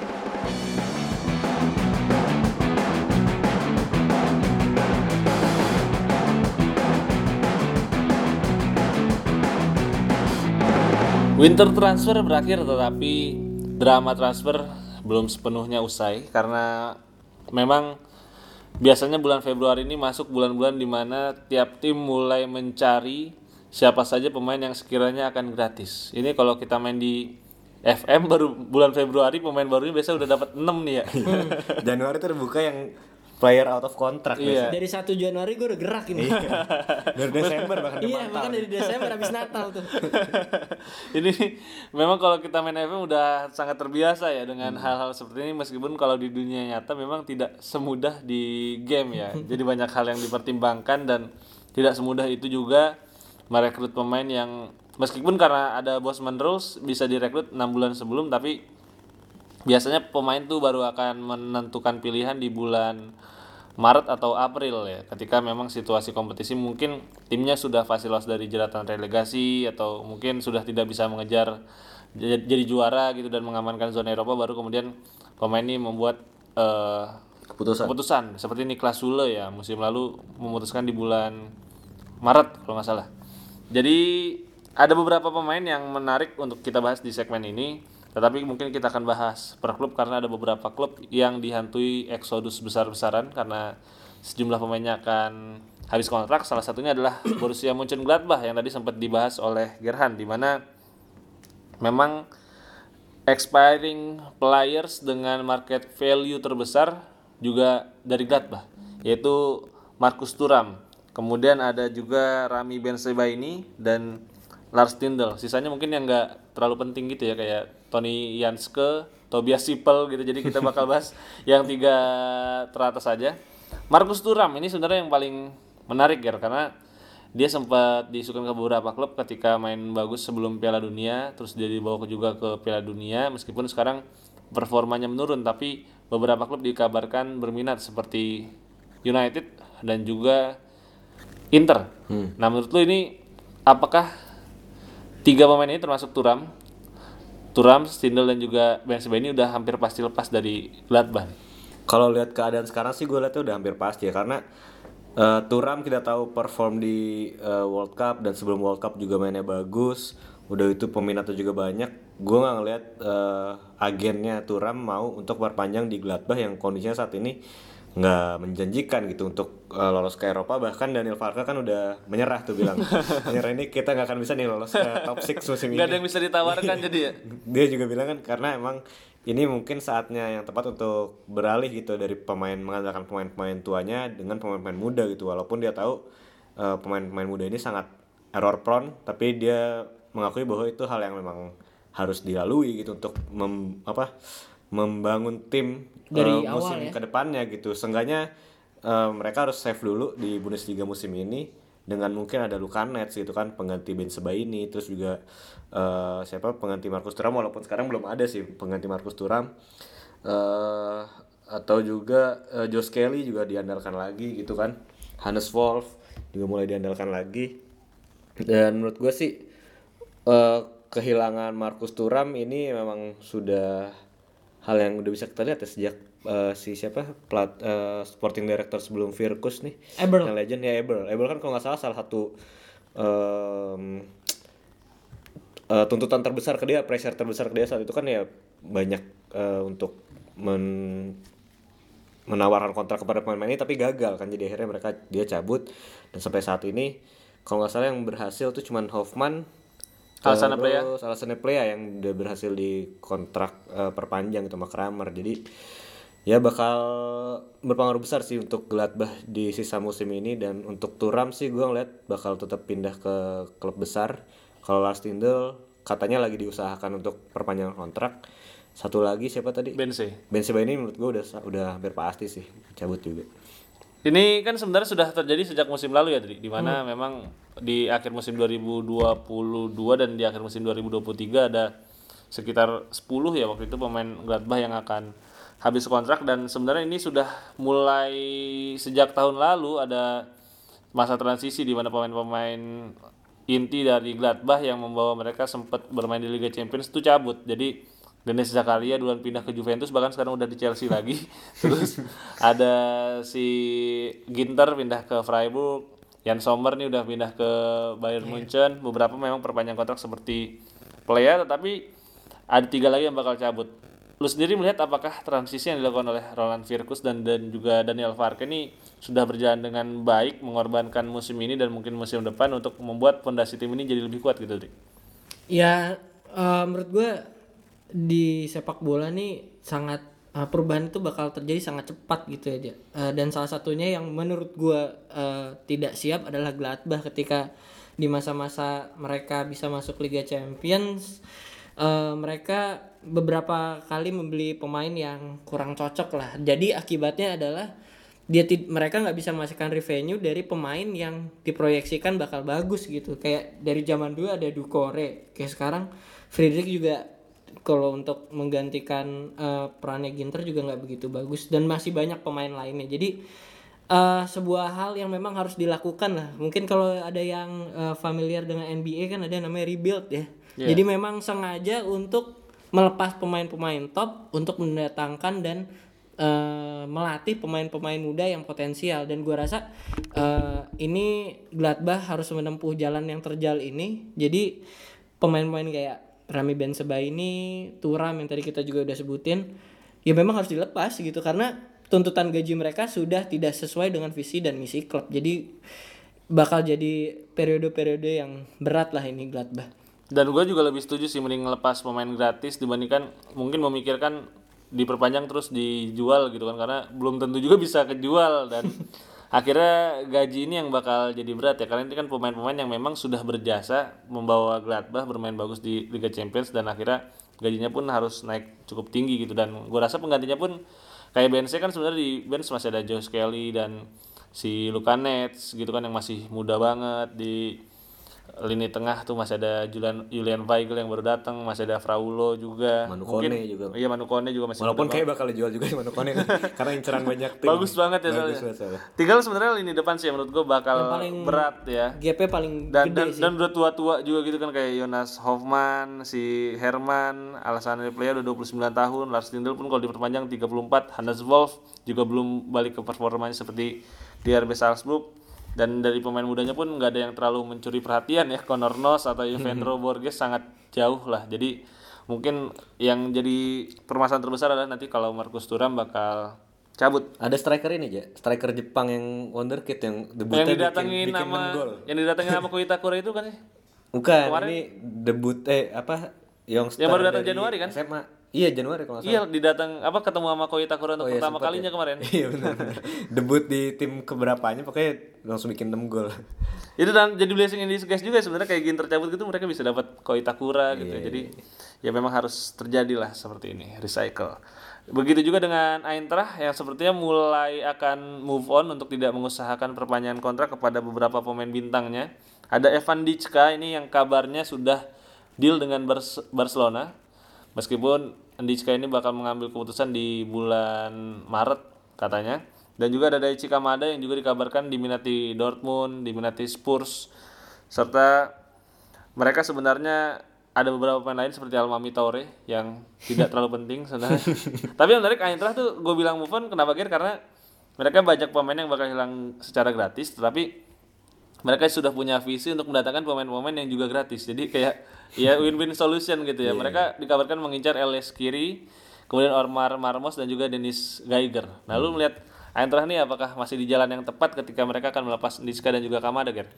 Winter transfer berakhir tetapi drama transfer belum sepenuhnya usai karena memang biasanya bulan Februari ini masuk bulan-bulan di mana tiap tim mulai mencari siapa saja pemain yang sekiranya akan gratis. Ini kalau kita main di FM baru bulan Februari pemain barunya biasa udah dapat 6 nih ya. Januari terbuka yang player out of contract Iya. biasanya. Dari 1 Januari gue udah gerak ini. Dari Desember bahkan udah Iya, mantap. bahkan dari Desember habis Natal tuh. Ini memang kalau kita main FM udah sangat terbiasa ya dengan hal-hal seperti ini meskipun kalau di dunia nyata memang tidak semudah di game ya. Jadi banyak hal yang dipertimbangkan dan tidak semudah itu juga merekrut pemain yang meskipun karena ada Bosman Rules bisa direkrut 6 bulan sebelum tapi biasanya pemain tuh baru akan menentukan pilihan di bulan Maret atau April ya ketika memang situasi kompetisi mungkin timnya sudah fase lolos dari jeratan relegasi atau mungkin sudah tidak bisa mengejar jadi juara gitu dan mengamankan zona Eropa baru kemudian pemain ini membuat keputusan seperti Niklas Sule ya musim lalu memutuskan di bulan Maret kalau nggak salah. Jadi ada beberapa pemain yang menarik untuk kita bahas di segmen ini. Tetapi mungkin kita akan bahas per klub karena ada beberapa klub yang dihantui eksodus besar-besaran karena sejumlah pemainnya akan habis kontrak. Salah satunya adalah Borussia Mönchengladbach yang tadi sempat dibahas oleh Gerhan di mana memang expiring players dengan market value terbesar juga dari Gladbach yaitu Markus Thuram. Kemudian ada juga Rami Bensebaini dan Lars Stindl. Sisanya mungkin yang nggak terlalu penting gitu ya kayak Tony Janske, Tobias Sipel gitu. Jadi kita bakal bahas yang 3 teratas saja. Markus Thuram ini sebenarnya yang paling menarik ya karena dia sempat diisukan ke beberapa klub ketika main bagus sebelum Piala Dunia, terus dia dibawa juga ke Piala Dunia meskipun sekarang performanya menurun tapi beberapa klub dikabarkan berminat seperti United dan juga Inter. Nah, menurut lu ini apakah 3 pemain ini termasuk Thuram, Stindl dan juga Bensebaini udah hampir pasti lepas dari Gladbach? Kalau lihat keadaan sekarang sih gue lihatnya udah hampir pasti ya karena Thuram kita tahu perform di World Cup dan sebelum World Cup juga mainnya bagus. Udah itu peminatnya juga banyak. Gue nggak ngelihat agennya Thuram mau untuk perpanjang di Gladbach yang kondisinya saat ini nggak menjanjikan gitu untuk lolos ke Eropa. Bahkan Daniel Farke kan udah menyerah tuh bilang menyerah ini kita nggak akan bisa nih lolos ke top 6 musim ini. Nggak ada yang bisa ditawarkan jadi ya? Dia juga bilang kan karena emang ini mungkin saatnya yang tepat untuk beralih gitu dari mengandalkan pemain-pemain tuanya dengan pemain-pemain muda gitu walaupun dia tahu pemain-pemain muda ini sangat error prone tapi dia mengakui bahwa itu hal yang memang harus dilalui gitu untuk membangun tim Dari musim awal ya. kedepannya gitu. Seenggaknya mereka harus save dulu di Bundesliga musim ini dengan mungkin ada Luka Netz gitu kan pengganti Bensebaini terus juga pengganti Markus Thuram walaupun sekarang belum ada sih pengganti Markus Thuram atau juga Josh Kelly juga diandalkan lagi gitu kan Hannes Wolf juga mulai diandalkan lagi dan menurut gue sih kehilangan Markus Thuram ini memang sudah hal yang udah bisa kita lihat ya sejak sporting director sebelum Virkus nih Eberl. yang legend ya Eberl kan kalau nggak salah satu tuntutan terbesar ke dia pressure terbesar ke dia saat itu kan ya banyak untuk menawarkan kontrak kepada pemain ini tapi gagal kan jadi akhirnya dia cabut dan sampai saat ini kalau nggak salah yang berhasil tuh cuman Hoffman Alasannya Plea yang udah berhasil di kontrak perpanjang itu sama Kramer. Jadi ya bakal berpengaruh besar sih untuk Gladbach di sisa musim ini dan untuk Thuram sih gue ngeliat bakal tetap pindah ke klub besar. Kalau Lars Stindl katanya lagi diusahakan untuk perpanjangan kontrak. Satu lagi siapa tadi? Bensebaini menurut gue udah hampir pasti sih cabut juga. Ini kan sebenarnya sudah terjadi sejak musim lalu ya, Dri, di mana memang di akhir musim 2022 dan di akhir musim 2023 ada sekitar 10 ya waktu itu pemain Gladbach yang akan habis kontrak, dan sebenarnya ini sudah mulai sejak tahun lalu ada masa transisi di mana pemain-pemain inti dari Gladbach yang membawa mereka sempat bermain di Liga Champions itu cabut. Jadi Dennis Zakaria duluan pindah ke Juventus, bahkan sekarang udah di Chelsea lagi. Terus ada si Ginter pindah ke Freiburg, Jan Sommer nih udah pindah ke Bayern Munchen. Beberapa memang perpanjang kontrak seperti Plea, tetapi ada 3 lagi yang bakal cabut. Lu sendiri melihat apakah transisi yang dilakukan oleh Roland Virkus dan juga Daniel Farke ini sudah berjalan dengan baik, mengorbankan musim ini dan mungkin musim depan untuk membuat fondasi tim ini jadi lebih kuat gitu, Dik? Ya menurut gue di sepak bola nih sangat perubahan itu bakal terjadi sangat cepat gitu aja. Dan salah satunya yang menurut gue tidak siap adalah Gladbach ketika di masa-masa mereka bisa masuk Liga Champions. Mereka beberapa kali membeli pemain yang kurang cocok lah. Jadi akibatnya adalah mereka nggak bisa menghasilkan revenue dari pemain yang diproyeksikan bakal bagus gitu. Kayak dari zaman dulu ada Doucouré, kayak sekarang Friedrich juga kalau untuk menggantikan perannya Ginter juga nggak begitu bagus, dan masih banyak pemain lainnya. Jadi sebuah hal yang memang harus dilakukan lah. Mungkin kalau ada yang familiar dengan NBA kan ada namanya rebuild ya. Yeah. Jadi memang sengaja untuk melepas pemain-pemain top untuk mendatangkan dan melatih pemain-pemain muda yang potensial. Dan gue rasa ini Gladbach harus menempuh jalan yang terjal ini. Jadi pemain-pemain kayak Rami Bensebaini, Thuram yang tadi kita juga udah sebutin, ya memang harus dilepas gitu karena tuntutan gaji mereka sudah tidak sesuai dengan visi dan misi klub. Jadi bakal jadi periode-periode yang berat lah ini Gladbach. Dan gue juga lebih setuju sih mending ngelepas pemain gratis dibandingkan mungkin memikirkan diperpanjang terus dijual gitu kan, karena belum tentu juga bisa kejual dan akhirnya gaji ini yang bakal jadi berat ya, karena ini kan pemain-pemain yang memang sudah berjasa membawa Gladbach bermain bagus di Liga Champions dan akhirnya gajinya pun harus naik cukup tinggi gitu. Dan gue rasa penggantinya pun kayak Bense kan sebenarnya di bench masih ada Joe Skelly dan si Luka Nets gitu kan yang masih muda banget. Di lini tengah tuh masih ada Julian Weigl yang baru datang, masih ada Fraulo juga. Manu Kone juga. Iya, Manu Kone juga masih. Walaupun kayak bakal dijual juga Manu Kone karena inceran banyak tim. Bagus banget ya soalnya. Tinggal sebenarnya lini depan sih menurut gue bakal berat ya. GP paling Dan gede sih. dan udah tua-tua juga gitu kan, kayak Jonas Hofmann, si Herman, Alassane Plea udah 29 tahun, Lars Lindell pun kalau diperpanjang 34, Hannes Wolf juga belum balik ke performanya seperti di RB Salzburg. Dan dari pemain mudanya pun nggak ada yang terlalu mencuri perhatian ya. Conor Noss atau Evandro Borges sangat jauh lah. Jadi mungkin yang jadi permasalahan terbesar adalah nanti kalau Marcus Thuram bakal cabut. Ada striker ini aja, striker Jepang yang wonderkid yang debutnya Yang didatengin bikin 6 nama gol. yang didatengin nama Koita Kure itu kan ya? Bukan, Kemarin- ini debut youngster Yang baru datang dari Januari kan? SMA. Iya, Januari kalau nggak Iya, salah. didatang ketemu sama Koita Kure untuk Oh iya, pertama sempat kalinya ya. kemarin. Iya benar. Debut di tim keberapanya pokoknya langsung bikin 6 gol. Itu dan jadi blessing in disguise juga sebenarnya, kayak Ginter cabut gitu mereka bisa dapat Koita Kura gitu. Jadi ya memang harus terjadi lah seperti ini, recycle. Begitu juga dengan Eintracht yang sepertinya mulai akan move on untuk tidak mengusahakan perpanjangan kontrak kepada beberapa pemain bintangnya. Ada Evan Dicka ini yang kabarnya sudah deal dengan Barcelona. Meskipun Dicka ini bakal mengambil keputusan di bulan Maret katanya. Dan juga ada Daichi Kamada yang juga dikabarkan diminati Dortmund, diminati Spurs. Serta mereka sebenarnya ada beberapa pemain lain seperti Almami Toure yang tidak terlalu penting sebenarnya. Tapi yang menarik Eintracht tuh gue bilang move on kenapa karena mereka banyak pemain yang bakal hilang secara gratis, tetapi mereka sudah punya visi untuk mendatangkan pemain-pemain yang juga gratis. Jadi kayak ya win-win solution gitu ya. Mereka dikabarkan mengincar Elias Kiri, kemudian Omar Marmos dan juga Dennis Geiger. Nah, lu melihat Eintracht nih apakah masih di jalan yang tepat ketika mereka akan melepas Dicka dan juga Kamada, Ger?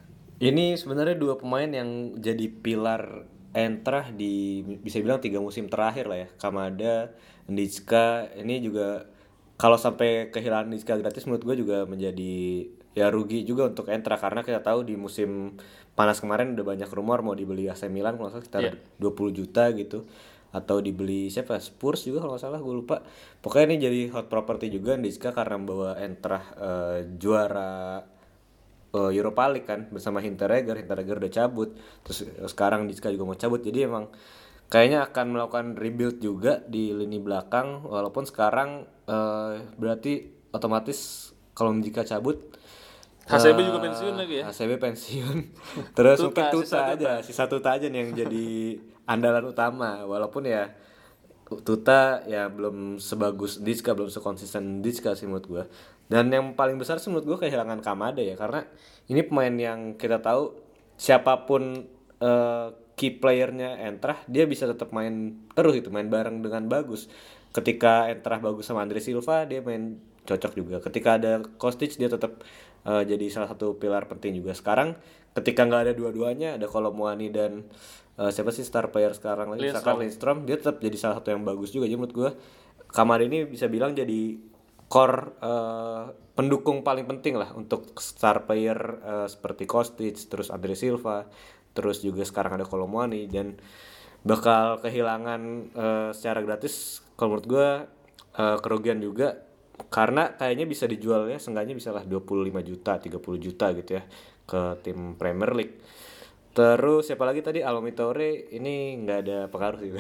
Ini sebenarnya dua pemain yang jadi pilar Eintracht di bisa bilang 3 musim terakhir lah ya. Kamada, Dicka ini juga kalau sampai kehilangan Dicka gratis menurut gue juga menjadi ya rugi juga untuk Eintracht karena kita tahu di musim panas kemarin udah banyak rumor mau dibeli AC Milan kalau nggak salah sekitar 20 juta gitu. atau dibeli siapa Spurs juga kalau nggak salah, gue lupa. Pokoknya ini jadi hot property juga Ndicka karena membawa Eintracht juara Europa League kan bersama Hinteregger udah cabut, terus sekarang Ndicka juga mau cabut, jadi emang kayaknya akan melakukan rebuild juga di lini belakang, walaupun sekarang berarti otomatis kalau Ndicka cabut HCB juga pensiun lagi ya. HCB pensiun. Terus mungkin sisa Tuta aja nih yang jadi andalan utama, walaupun ya Tuta ya belum sebagus Ndicka, belum sekonsisten Ndicka sih menurut gua. Dan yang paling besar sih menurut gua kehilangan Kamada ya, karena ini pemain yang kita tahu siapapun key playernya Eintracht dia bisa tetap main terus gitu, main bareng dengan bagus. Ketika Eintracht bagus sama Andre Silva dia main cocok juga. Ketika ada Kostic dia tetap jadi salah satu pilar penting juga. Sekarang ketika nggak ada dua-duanya, ada Kolomuani dan siapa sih star player sekarang lagi, Lindstrom, dia tetap jadi salah satu yang bagus juga. Jadi menurut gue Kamada ini bisa bilang jadi core pendukung paling penting lah untuk star player seperti Kostic, terus Andre Silva, terus juga sekarang ada Kolomuani, dan bakal kehilangan secara gratis kalau menurut gue kerugian juga, karena kayaknya bisa dijual ya seenggaknya bisa lah 25 juta 30 juta gitu ya ke tim Premier League. Terus siapa lagi tadi, Almitore ini nggak ada pengaruh sih.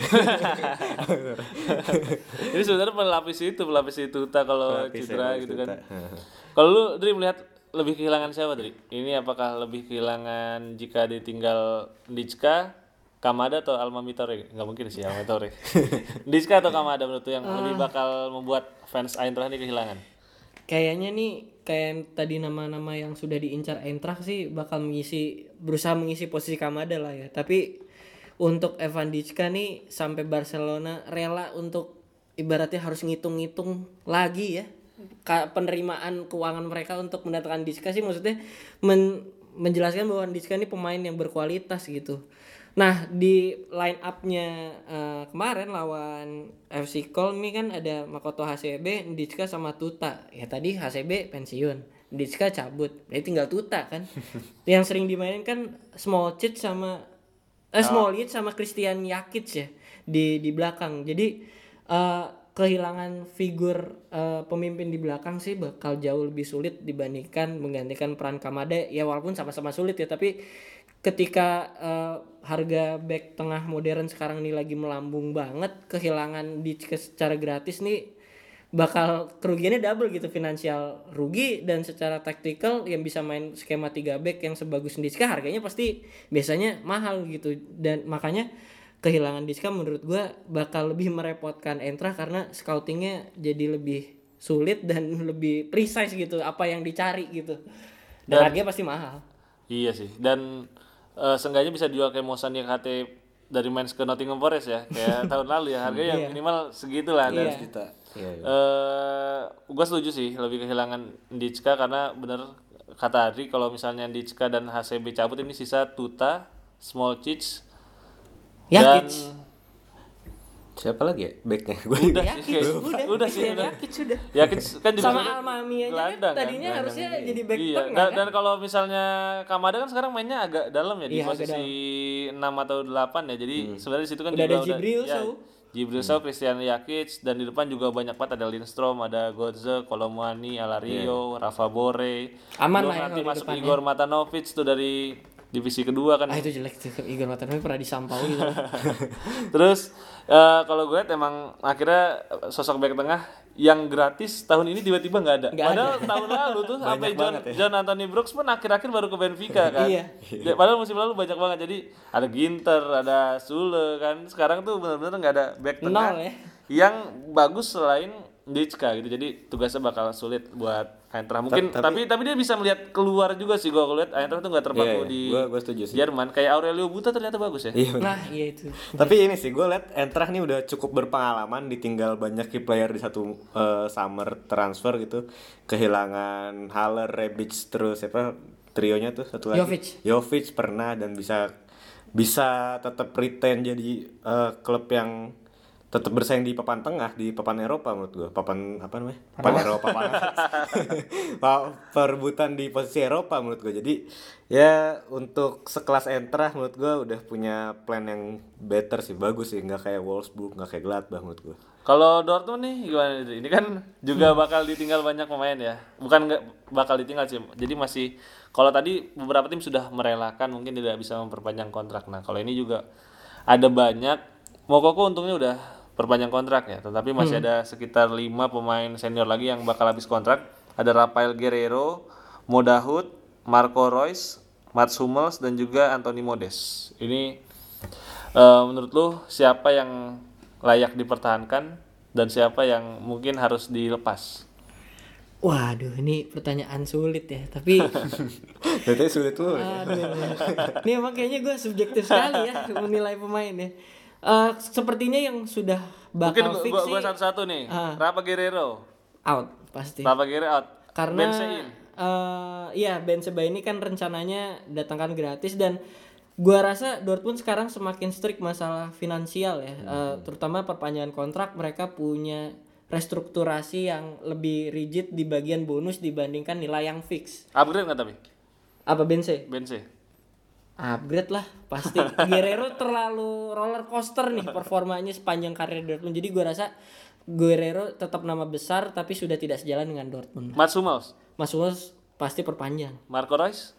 Ini sebenarnya pelapis itu Tuta kalau cedera gitu kan. Kalau lu Dri melihat lebih kehilangan siapa Dri? Ini apakah lebih kehilangan jika ditinggal Ndicka, Kamada atau Almitore? Nggak mungkin sih Almitore. Ndicka atau Kamada menurut lu yang lebih bakal membuat fans Eintracht ini kehilangan? Kayaknya nih kayak tadi nama-nama yang sudah diincar Eintracht sih bakal berusaha mengisi posisi Kamada lah ya. Tapi untuk Evan Ndicka nih sampai Barcelona rela untuk ibaratnya harus ngitung-ngitung lagi ya penerimaan keuangan mereka untuk mendatangkan Ndicka sih, maksudnya menjelaskan bahwa Ndicka ini pemain yang berkualitas gitu. Nah di line up-nya kemarin lawan FC Köln nih kan ada Makoto HCB, Ndicka sama Tuta. Ya tadi HCB pensiun, Ndicka cabut, jadi tinggal Tuta kan. Yang sering dimainin kan Smolcic sama Christian Jakic ya di belakang. Jadi kehilangan figur pemimpin di belakang sih bakal jauh lebih sulit dibandingkan menggantikan peran Kamada. Ya walaupun sama-sama sulit ya, tapi ketika harga back tengah modern sekarang ini lagi melambung banget, kehilangan Ndicka secara gratis nih bakal kerugiannya double gitu, finansial rugi dan secara taktikal yang bisa main skema 3 back yang sebagus Ndicka harganya pasti biasanya mahal gitu. Dan makanya kehilangan Ndicka menurut gue bakal lebih merepotkan Eintracht karena scoutingnya jadi lebih sulit dan lebih precise gitu apa yang dicari gitu, dan harganya pasti mahal. Iya sih, dan seenggaknya bisa dijual kayak Mosan yang KT dari Mainz ke Nottingham Forest ya, kayak tahun lalu ya, harganya yang minimal segitulah. Iya. Juta. Gue setuju sih lebih kehilangan Ndicka karena bener kata Adri, kalau misalnya Ndicka dan HCB cabut ini sisa Tuta, Smolcic, dan siapa lagi ya backnya? Udah sih. Jakic kan juga sama Almami aja kan tadinya kan harusnya jadi back tengah kan? Dan kalau misalnya Kamada kan sekarang mainnya agak dalam ya, di posisi 6 atau 8 ya, jadi sebenarnya di situ kan udah juga ada Jibril Sow, Christian Jakic, dan di depan juga banyak banget, ada Lindstrom, ada Götze, Kolomuani, Alario, Rafa Bore. Aman belum lah ya nanti kalau di masuk depannya. Igor Matanovic tuh dari divisi kedua kan. Itu jelek tuh, Igor Matanovic pernah disampaui gitu. Terus kalau gue lihat emang akhirnya sosok back tengah yang gratis tahun ini tiba-tiba nggak ada. Padahal tahun lalu tuh sampai John Anthony Brooks pun akhir-akhir baru ke Benfica kan. Iya. Padahal musim lalu banyak banget, jadi ada Ginter, ada Sule kan. Sekarang tuh benar-benar nggak ada back tengah yang bagus selain Ndicka gitu. Jadi tugasnya bakal sulit buat Eintracht mungkin, tapi dia bisa melihat keluar juga sih. Gue lihat Eintracht tuh nggak terpaku di Jerman, kayak Aurelio Buta ternyata bagus ya. Nah iya itu. Tapi ini sih gue lihat Eintracht nih udah cukup berpengalaman, ditinggal banyak key player di satu summer transfer gitu, kehilangan Haller, Rebic, terus siapa trionya tuh satu lagi Jovic pernah, dan bisa tetap retain jadi klub yang tetap bersaing di papan tengah, di papan Eropa menurut gue. Papan apa namanya? Papan Eropa, perebutan di posisi Eropa menurut gue. Jadi ya untuk sekelas Eintracht menurut gue udah punya plan yang better sih, bagus sih, nggak kayak Wolfsburg, nggak kayak Gladbach menurut gue. Kalau Dortmund nih gimana nih? Ini kan juga bakal ditinggal banyak pemain ya. Bukan nggak bakal ditinggal sih. Jadi masih kalau tadi beberapa tim sudah merelakan mungkin tidak bisa memperpanjang kontrak. Nah, kalau ini juga ada banyak. Moukoko untungnya udah perpanjang kontrak ya, tetapi masih ada sekitar 5 pemain senior lagi yang bakal habis kontrak. Ada Rafael Guerreiro, Mo Dahoud, Marco Reus, Mats Hummels dan juga Anthony Modest. Ini menurut lu siapa yang layak dipertahankan dan siapa yang mungkin harus dilepas? Waduh, ini pertanyaan sulit ya. Tapi Berarti sulit tuh. aduh, ini emang kayaknya gue subjektif sekali ya menilai pemain ya. Sepertinya yang sudah Mungkin bakal fix gua sih satu-satu nih. Rafa Guerreiro. out pasti. Rafa Guerreiro out. Karena Ben Sebaini. iya Ben Sebaini kan rencananya datangkan gratis dan gua rasa Dortmund sekarang semakin strict masalah finansial ya. Terutama perpanjangan kontrak, mereka punya restrukturasi yang lebih rigid di bagian bonus dibandingkan nilai yang fix. Upgrade nggak tapi? Apa Bense? Bense. Upgrade lah pasti. Guerrero terlalu roller coaster nih performanya sepanjang karir Dortmund. Jadi gue rasa Guerrero tetap nama besar tapi sudah tidak sejalan dengan Dortmund. Mats Hummels. Mas Hummels pasti perpanjang. Marco Reus.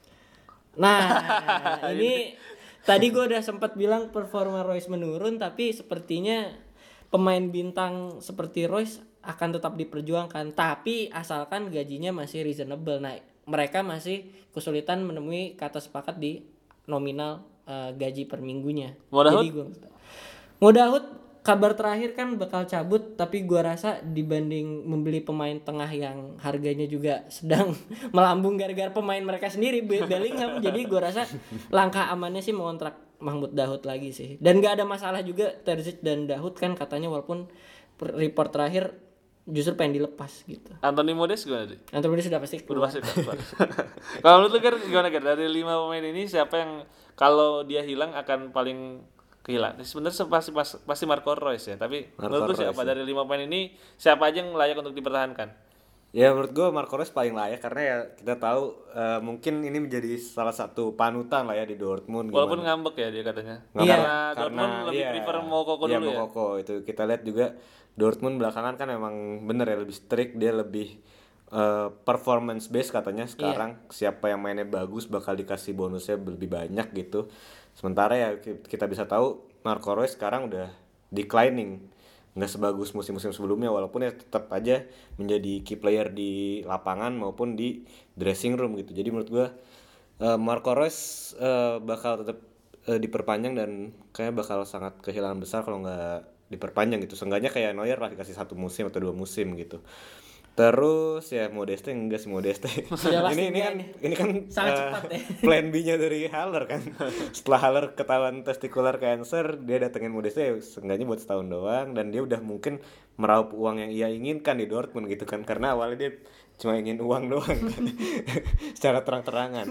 Nah, ini tadi gue udah sempat bilang performa Royce menurun, tapi sepertinya pemain bintang seperti Royce akan tetap diperjuangkan, tapi asalkan gajinya masih reasonable. Nah, mereka masih kesulitan menemui kata sepakat di nominal gaji per minggunya. Mo Dahoud? Jadi Mo Dahoud kabar terakhir kan bakal cabut, tapi gua rasa dibanding membeli pemain tengah yang harganya juga sedang melambung gara-gara pemain mereka sendiri Bellingham, jadi gua rasa langkah amannya sih mengontrak Mahmud Dahoud lagi sih. Dan gak ada masalah juga Terzic dan Dahoud kan katanya walaupun report terakhir justru pengen dilepas gitu. Anthony Modest gimana sih? Anthony Modest sudah pasti Udah keluar. pasti. Kalau menurut lu Gar, gimana Gar? Dari 5 pemain ini siapa yang kalau dia hilang akan paling kehilangan? Sebenarnya pasti Marco Reus ya, tapi menurut lu siapa dari 5 pemain ini siapa aja yang layak untuk dipertahankan? Ya menurut gue Marco Reus paling layak karena ya kita tahu mungkin ini menjadi salah satu panutan lah ya di Dortmund. Walaupun ngambek ya dia katanya. Iya. Karena Dortmund lebih prefer Moukoko dulu ya. Moukoko itu kita lihat juga Dortmund belakangan kan emang bener ya lebih strict, dia lebih performance based katanya sekarang. Siapa yang mainnya bagus bakal dikasih bonusnya lebih banyak gitu. Sementara ya kita bisa tahu Marco Reus sekarang udah declining, nggak sebagus musim-musim sebelumnya, walaupun ya tetap aja menjadi key player di lapangan maupun di dressing room gitu. Jadi menurut gue Marco Reus bakal tetap diperpanjang dan kayaknya bakal sangat kehilangan besar kalau nggak diperpanjang gitu. Seenggaknya kayak Neuer lah dikasih 1 musim atau 2 musim gitu. Terus ya Modeste enggak sih Modeste. ini kan Sangat cepat ya. Plan B-nya dari Haller kan. Setelah Haller ketahuan testicular cancer, dia datengin Modeste ya, seenggaknya buat setahun doang dan dia udah mungkin meraup uang yang ia inginkan di Dortmund gitu kan. Karena awalnya dia cuma ingin uang doang kan. Secara terang-terangan.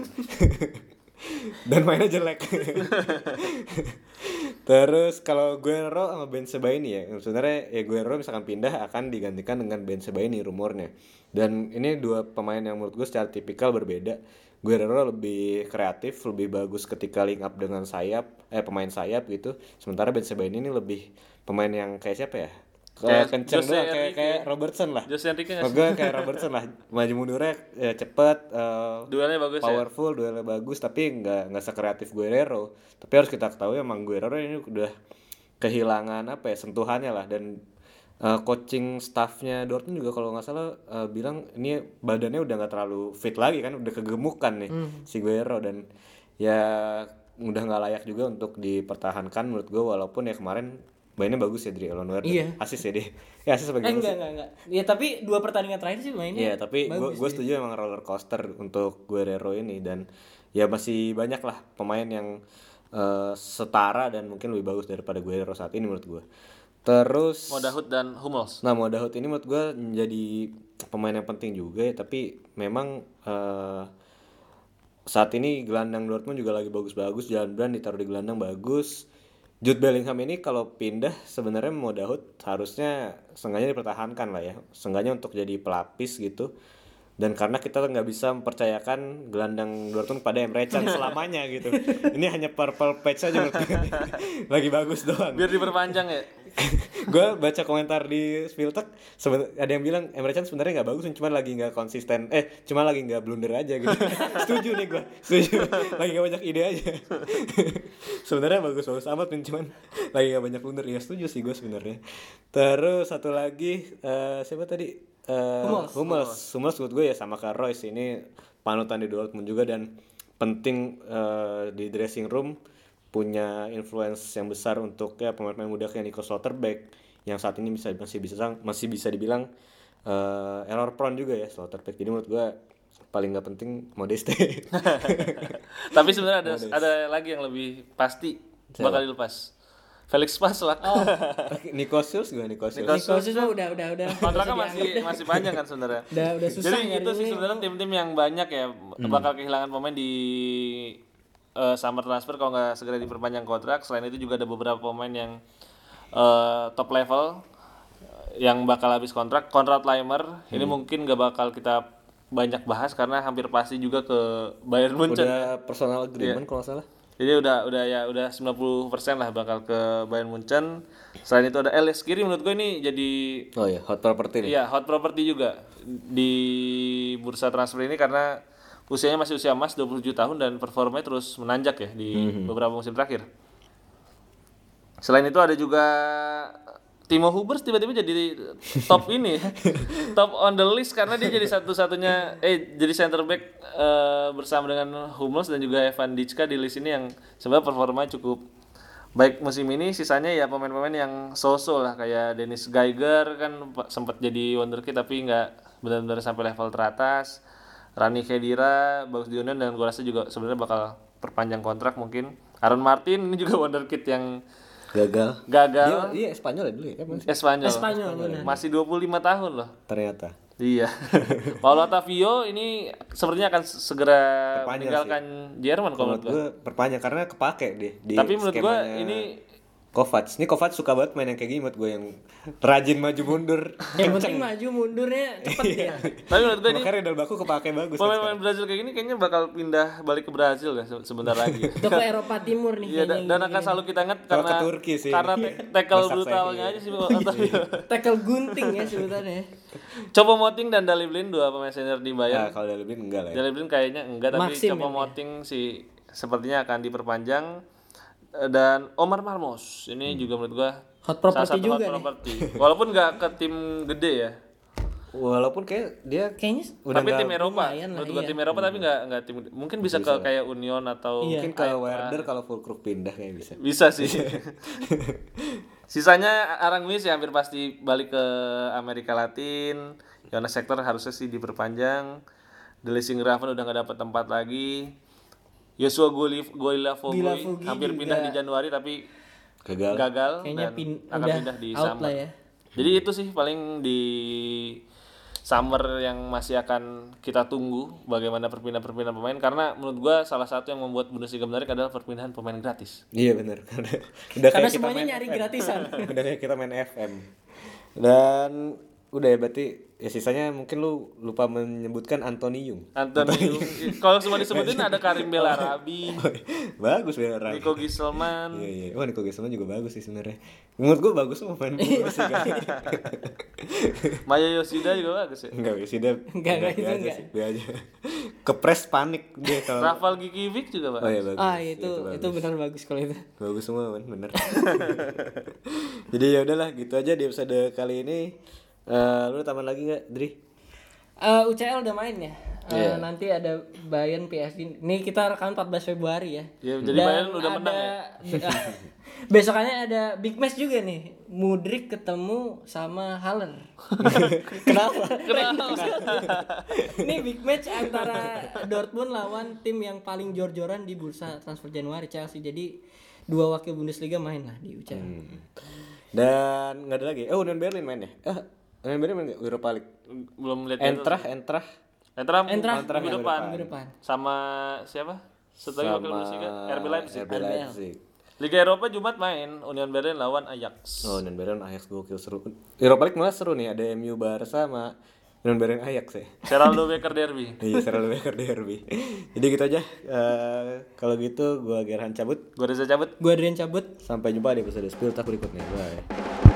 Dan mainnya jelek. Terus kalau Guerrero sama Ben Sebaini ya, sebenarnya ya Guerrero misalkan pindah akan digantikan dengan Ben Sebaini rumornya. Dan ini 2 pemain yang menurut gue secara tipikal berbeda. Guerrero lebih kreatif, lebih bagus ketika link up dengan pemain sayap gitu. Sementara Ben Sebaini ini lebih pemain yang kayak siapa ya? Kayak Kenceng Jose doang, Enrique. kayak Robertson lah. Jose Enrique nggak sih? Gue kayak Robertson lah, maju mundurnya cepet, Duelnya bagus ya. powerful, duelnya bagus, tapi nggak sekreatif Guerrero. Tapi harus kita ketahui emang Guerrero ini udah kehilangan sentuhannya lah, dan coaching staffnya Dortmund juga kalau nggak salah bilang ini badannya udah nggak terlalu fit lagi kan, udah kegemukan nih si Guerrero, dan ya udah nggak layak juga untuk dipertahankan menurut gue, walaupun ya kemarin mainnya bagus ya Dri Neuer. Iya. Asis ya dia. Ya asis sebagai Enggak. Ya tapi 2 pertandingan terakhir sih mainnya. Iya, tapi bagus gue setuju emang roller coaster untuk Guerrero ini, dan ya masih banyak lah pemain yang setara dan mungkin lebih bagus daripada Guerrero saat ini menurut gue. Terus Mo Dahoud dan Hummels. Mo Dahoud ini menurut gue menjadi pemain yang penting juga ya, tapi memang saat ini gelandang Dortmund juga lagi bagus-bagus, Jalan Brand ditaruh di gelandang bagus. Jude Bellingham ini kalau pindah sebenarnya mau Dahoud harusnya seenggaknya dipertahankan lah ya, seenggaknya untuk jadi pelapis gitu. Dan karena kita nggak bisa mempercayakan gelandang Dortmund pada Emre Can selamanya gitu. Ini hanya purple patch aja menurut gue. Lagi bagus doang. Biar diperpanjang ya. Gue baca komentar di Spiltek, ada yang bilang Emre Can sebenarnya nggak bagus, cuma lagi nggak konsisten, cuma lagi nggak blunder aja gitu. Setuju nih gue, setuju. Lagi nggak banyak ide aja. Sebenarnya bagus-bagus amat, cuman lagi nggak banyak blunder. Ya setuju sih gue sebenarnya. Terus satu lagi siapa tadi? Hummels menurut gue ya sama kayak Royce, ini panutan di Dortmund juga dan penting di dressing room, punya influence yang besar untuk ya pemain-pemain muda kayak Nico Slotterbeck yang saat ini masih bisa dibilang error prone juga ya Slotterbeck. Jadi menurut gue paling nggak penting Modeste. Tapi sebenarnya ada lagi yang lebih pasti bakal dilepas. Felix Passlack. Nico Schulz juga Nico Schulz mah udah kontraknya masih panjang kan sebenarnya. udah susah. Jadi itu sih sebenarnya tim-tim yang banyak ya bakal kehilangan pemain di summer transfer kalau nggak segera diperpanjang kontrak. Selain itu juga ada beberapa pemain yang top level yang bakal habis kontrak. Konrad Laimer ini mungkin nggak bakal kita banyak bahas karena hampir pasti juga ke Bayern Munchen. udah personal agreement kalau nggak salah. Jadi udah 90% lah bakal ke Bayern Munchen. Selain itu ada Elias Kiri, menurut gue ini jadi hot property nih. Iya, hot property juga di bursa transfer ini karena usianya masih usia emas 27 tahun dan performanya terus menanjak ya di beberapa musim terakhir. Selain itu ada juga Timo Hummels tiba-tiba jadi top ini, top on the list karena dia jadi satu-satunya jadi center back bersama dengan Hummels dan juga Evan Dicka di list ini yang sebenarnya performanya cukup baik musim ini. Sisanya ya pemain-pemain yang so-so lah kayak Dennis Geiger kan sempat jadi wonderkid tapi nggak benar-benar sampai level teratas. Rani Khedira bagus di Union dan gue rasa juga sebenarnya bakal perpanjang kontrak mungkin. Aaron Martin ini juga wonderkid yang gagal. Iya Spanyol ya dulu ya kan. Spanyol benar. Masih 25 tahun loh. Ternyata. Iya. Paulo Ottavio ini sepertinya akan segera meninggalkan Jerman kalau menurut gue. Perpanjang karena kepake dia di Tapi menurut gue ini Kovac suka banget main yang kayak gini menurut gue, yang rajin maju mundur. Yang penting maju mundurnya cepet ya. Tapi menurut gue ini makanya Real Baku kepake bagus. Pemain-pemain Brazil kayak gini kayaknya bakal pindah balik ke Brazil ya sebentar lagi. Itu ke Eropa Timur nih. Iya dan akan selalu kita ingat karena ke Turki sih. Karena tackle brutalnya aja sih. Tackle gunting ya sebenarnya. Choupo-Moting dan Daley Blind dua pemain senior di Bayern. Kalau Daley Blind enggak lah ya. Daley Blind kayaknya enggak, tapi Maxim Choupo-Moting sih sepertinya akan diperpanjang. Dan Omar Marmos ini juga menurut gua hot property juga hot property. Walaupun nggak ke tim gede ya. Walaupun kayak dia kayaknya tapi tim Eropa. lumayan lah, Menurut gua tim Eropa tapi nggak tim gede. Mungkin bisa ke kayak Union atau mungkin ke Werder kalau Fulkrug pindah kayak bisa. Bisa sih. Sisanya Aranguiz ya hampir pasti balik ke Amerika Latin. Jonas Hector harusnya sih diperpanjang. Delising Graven udah nggak dapat tempat lagi. Joshua Goila Fogoy hampir pindah di Januari tapi gagal kayaknya dan akan pindah di summer. ya. Jadi itu sih paling di summer yang masih akan kita tunggu bagaimana perpindahan pemain karena menurut gua salah satu yang membuat Bundesliga menarik adalah perpindahan pemain gratis. Iya benar. Karena semuanya nyari gratisan. Udah kayak kita main FM. Dan udah ya berarti ya sisanya mungkin lu lupa menyebutkan Anthony Yung. Kalau semua disebutin ada Karim Bellarabi. Bagus Bellarabi. Nico Gieselman. Iya. Wah Nico Gieselman juga bagus sih sebenarnya. Menurut gua bagus tuh main Bundesliga. Maya Yoshida juga bagus ya. Enggak Yoshida. Enggak itu enggak. Dia aja. Kepres panik dia kalau. Rafael Gikiewicz juga bagus. Oh iya bagus. Itu benar bagus kalau itu. Bagus semua bener. Jadi ya udahlah gitu aja di episode kali ini. Lu tambahan lagi nggak, Dri? UCL udah main ya. Nanti ada Bayern PSG. Ini kita rekaman 14 Februari ya. Iya, jadi Bayern udah menang ya. Besokannya ada big match juga nih. Mudrik ketemu sama Haller. Kenapa? Ini big match antara Dortmund lawan tim yang paling jor-joran di bursa transfer Januari, Chelsea. Jadi dua wakil Bundesliga main lah di UCL. Dan nggak ada lagi. Union Berlin main ya? Union Berlin main nggak Europa League? Belum lihat. Entrah minggu depan. Sama siapa? Setelah wakil Bundesliga RB Leipzig. Liga Eropa Jumat main Union Berlin lawan Ajax. Oh, Union Berlin Ajax gokil seru. Europa League malah seru nih, ada MU Barca sama Union Berlin Ajax ya. Geraldo Becker derby. Iya, seru Becker derby. Jadi gitu aja. Kalau gitu gua Gerhan cabut. Gua Reza cabut. Gue Adrian cabut. Sampai jumpa di episode Spill Talk berikutnya. Bye.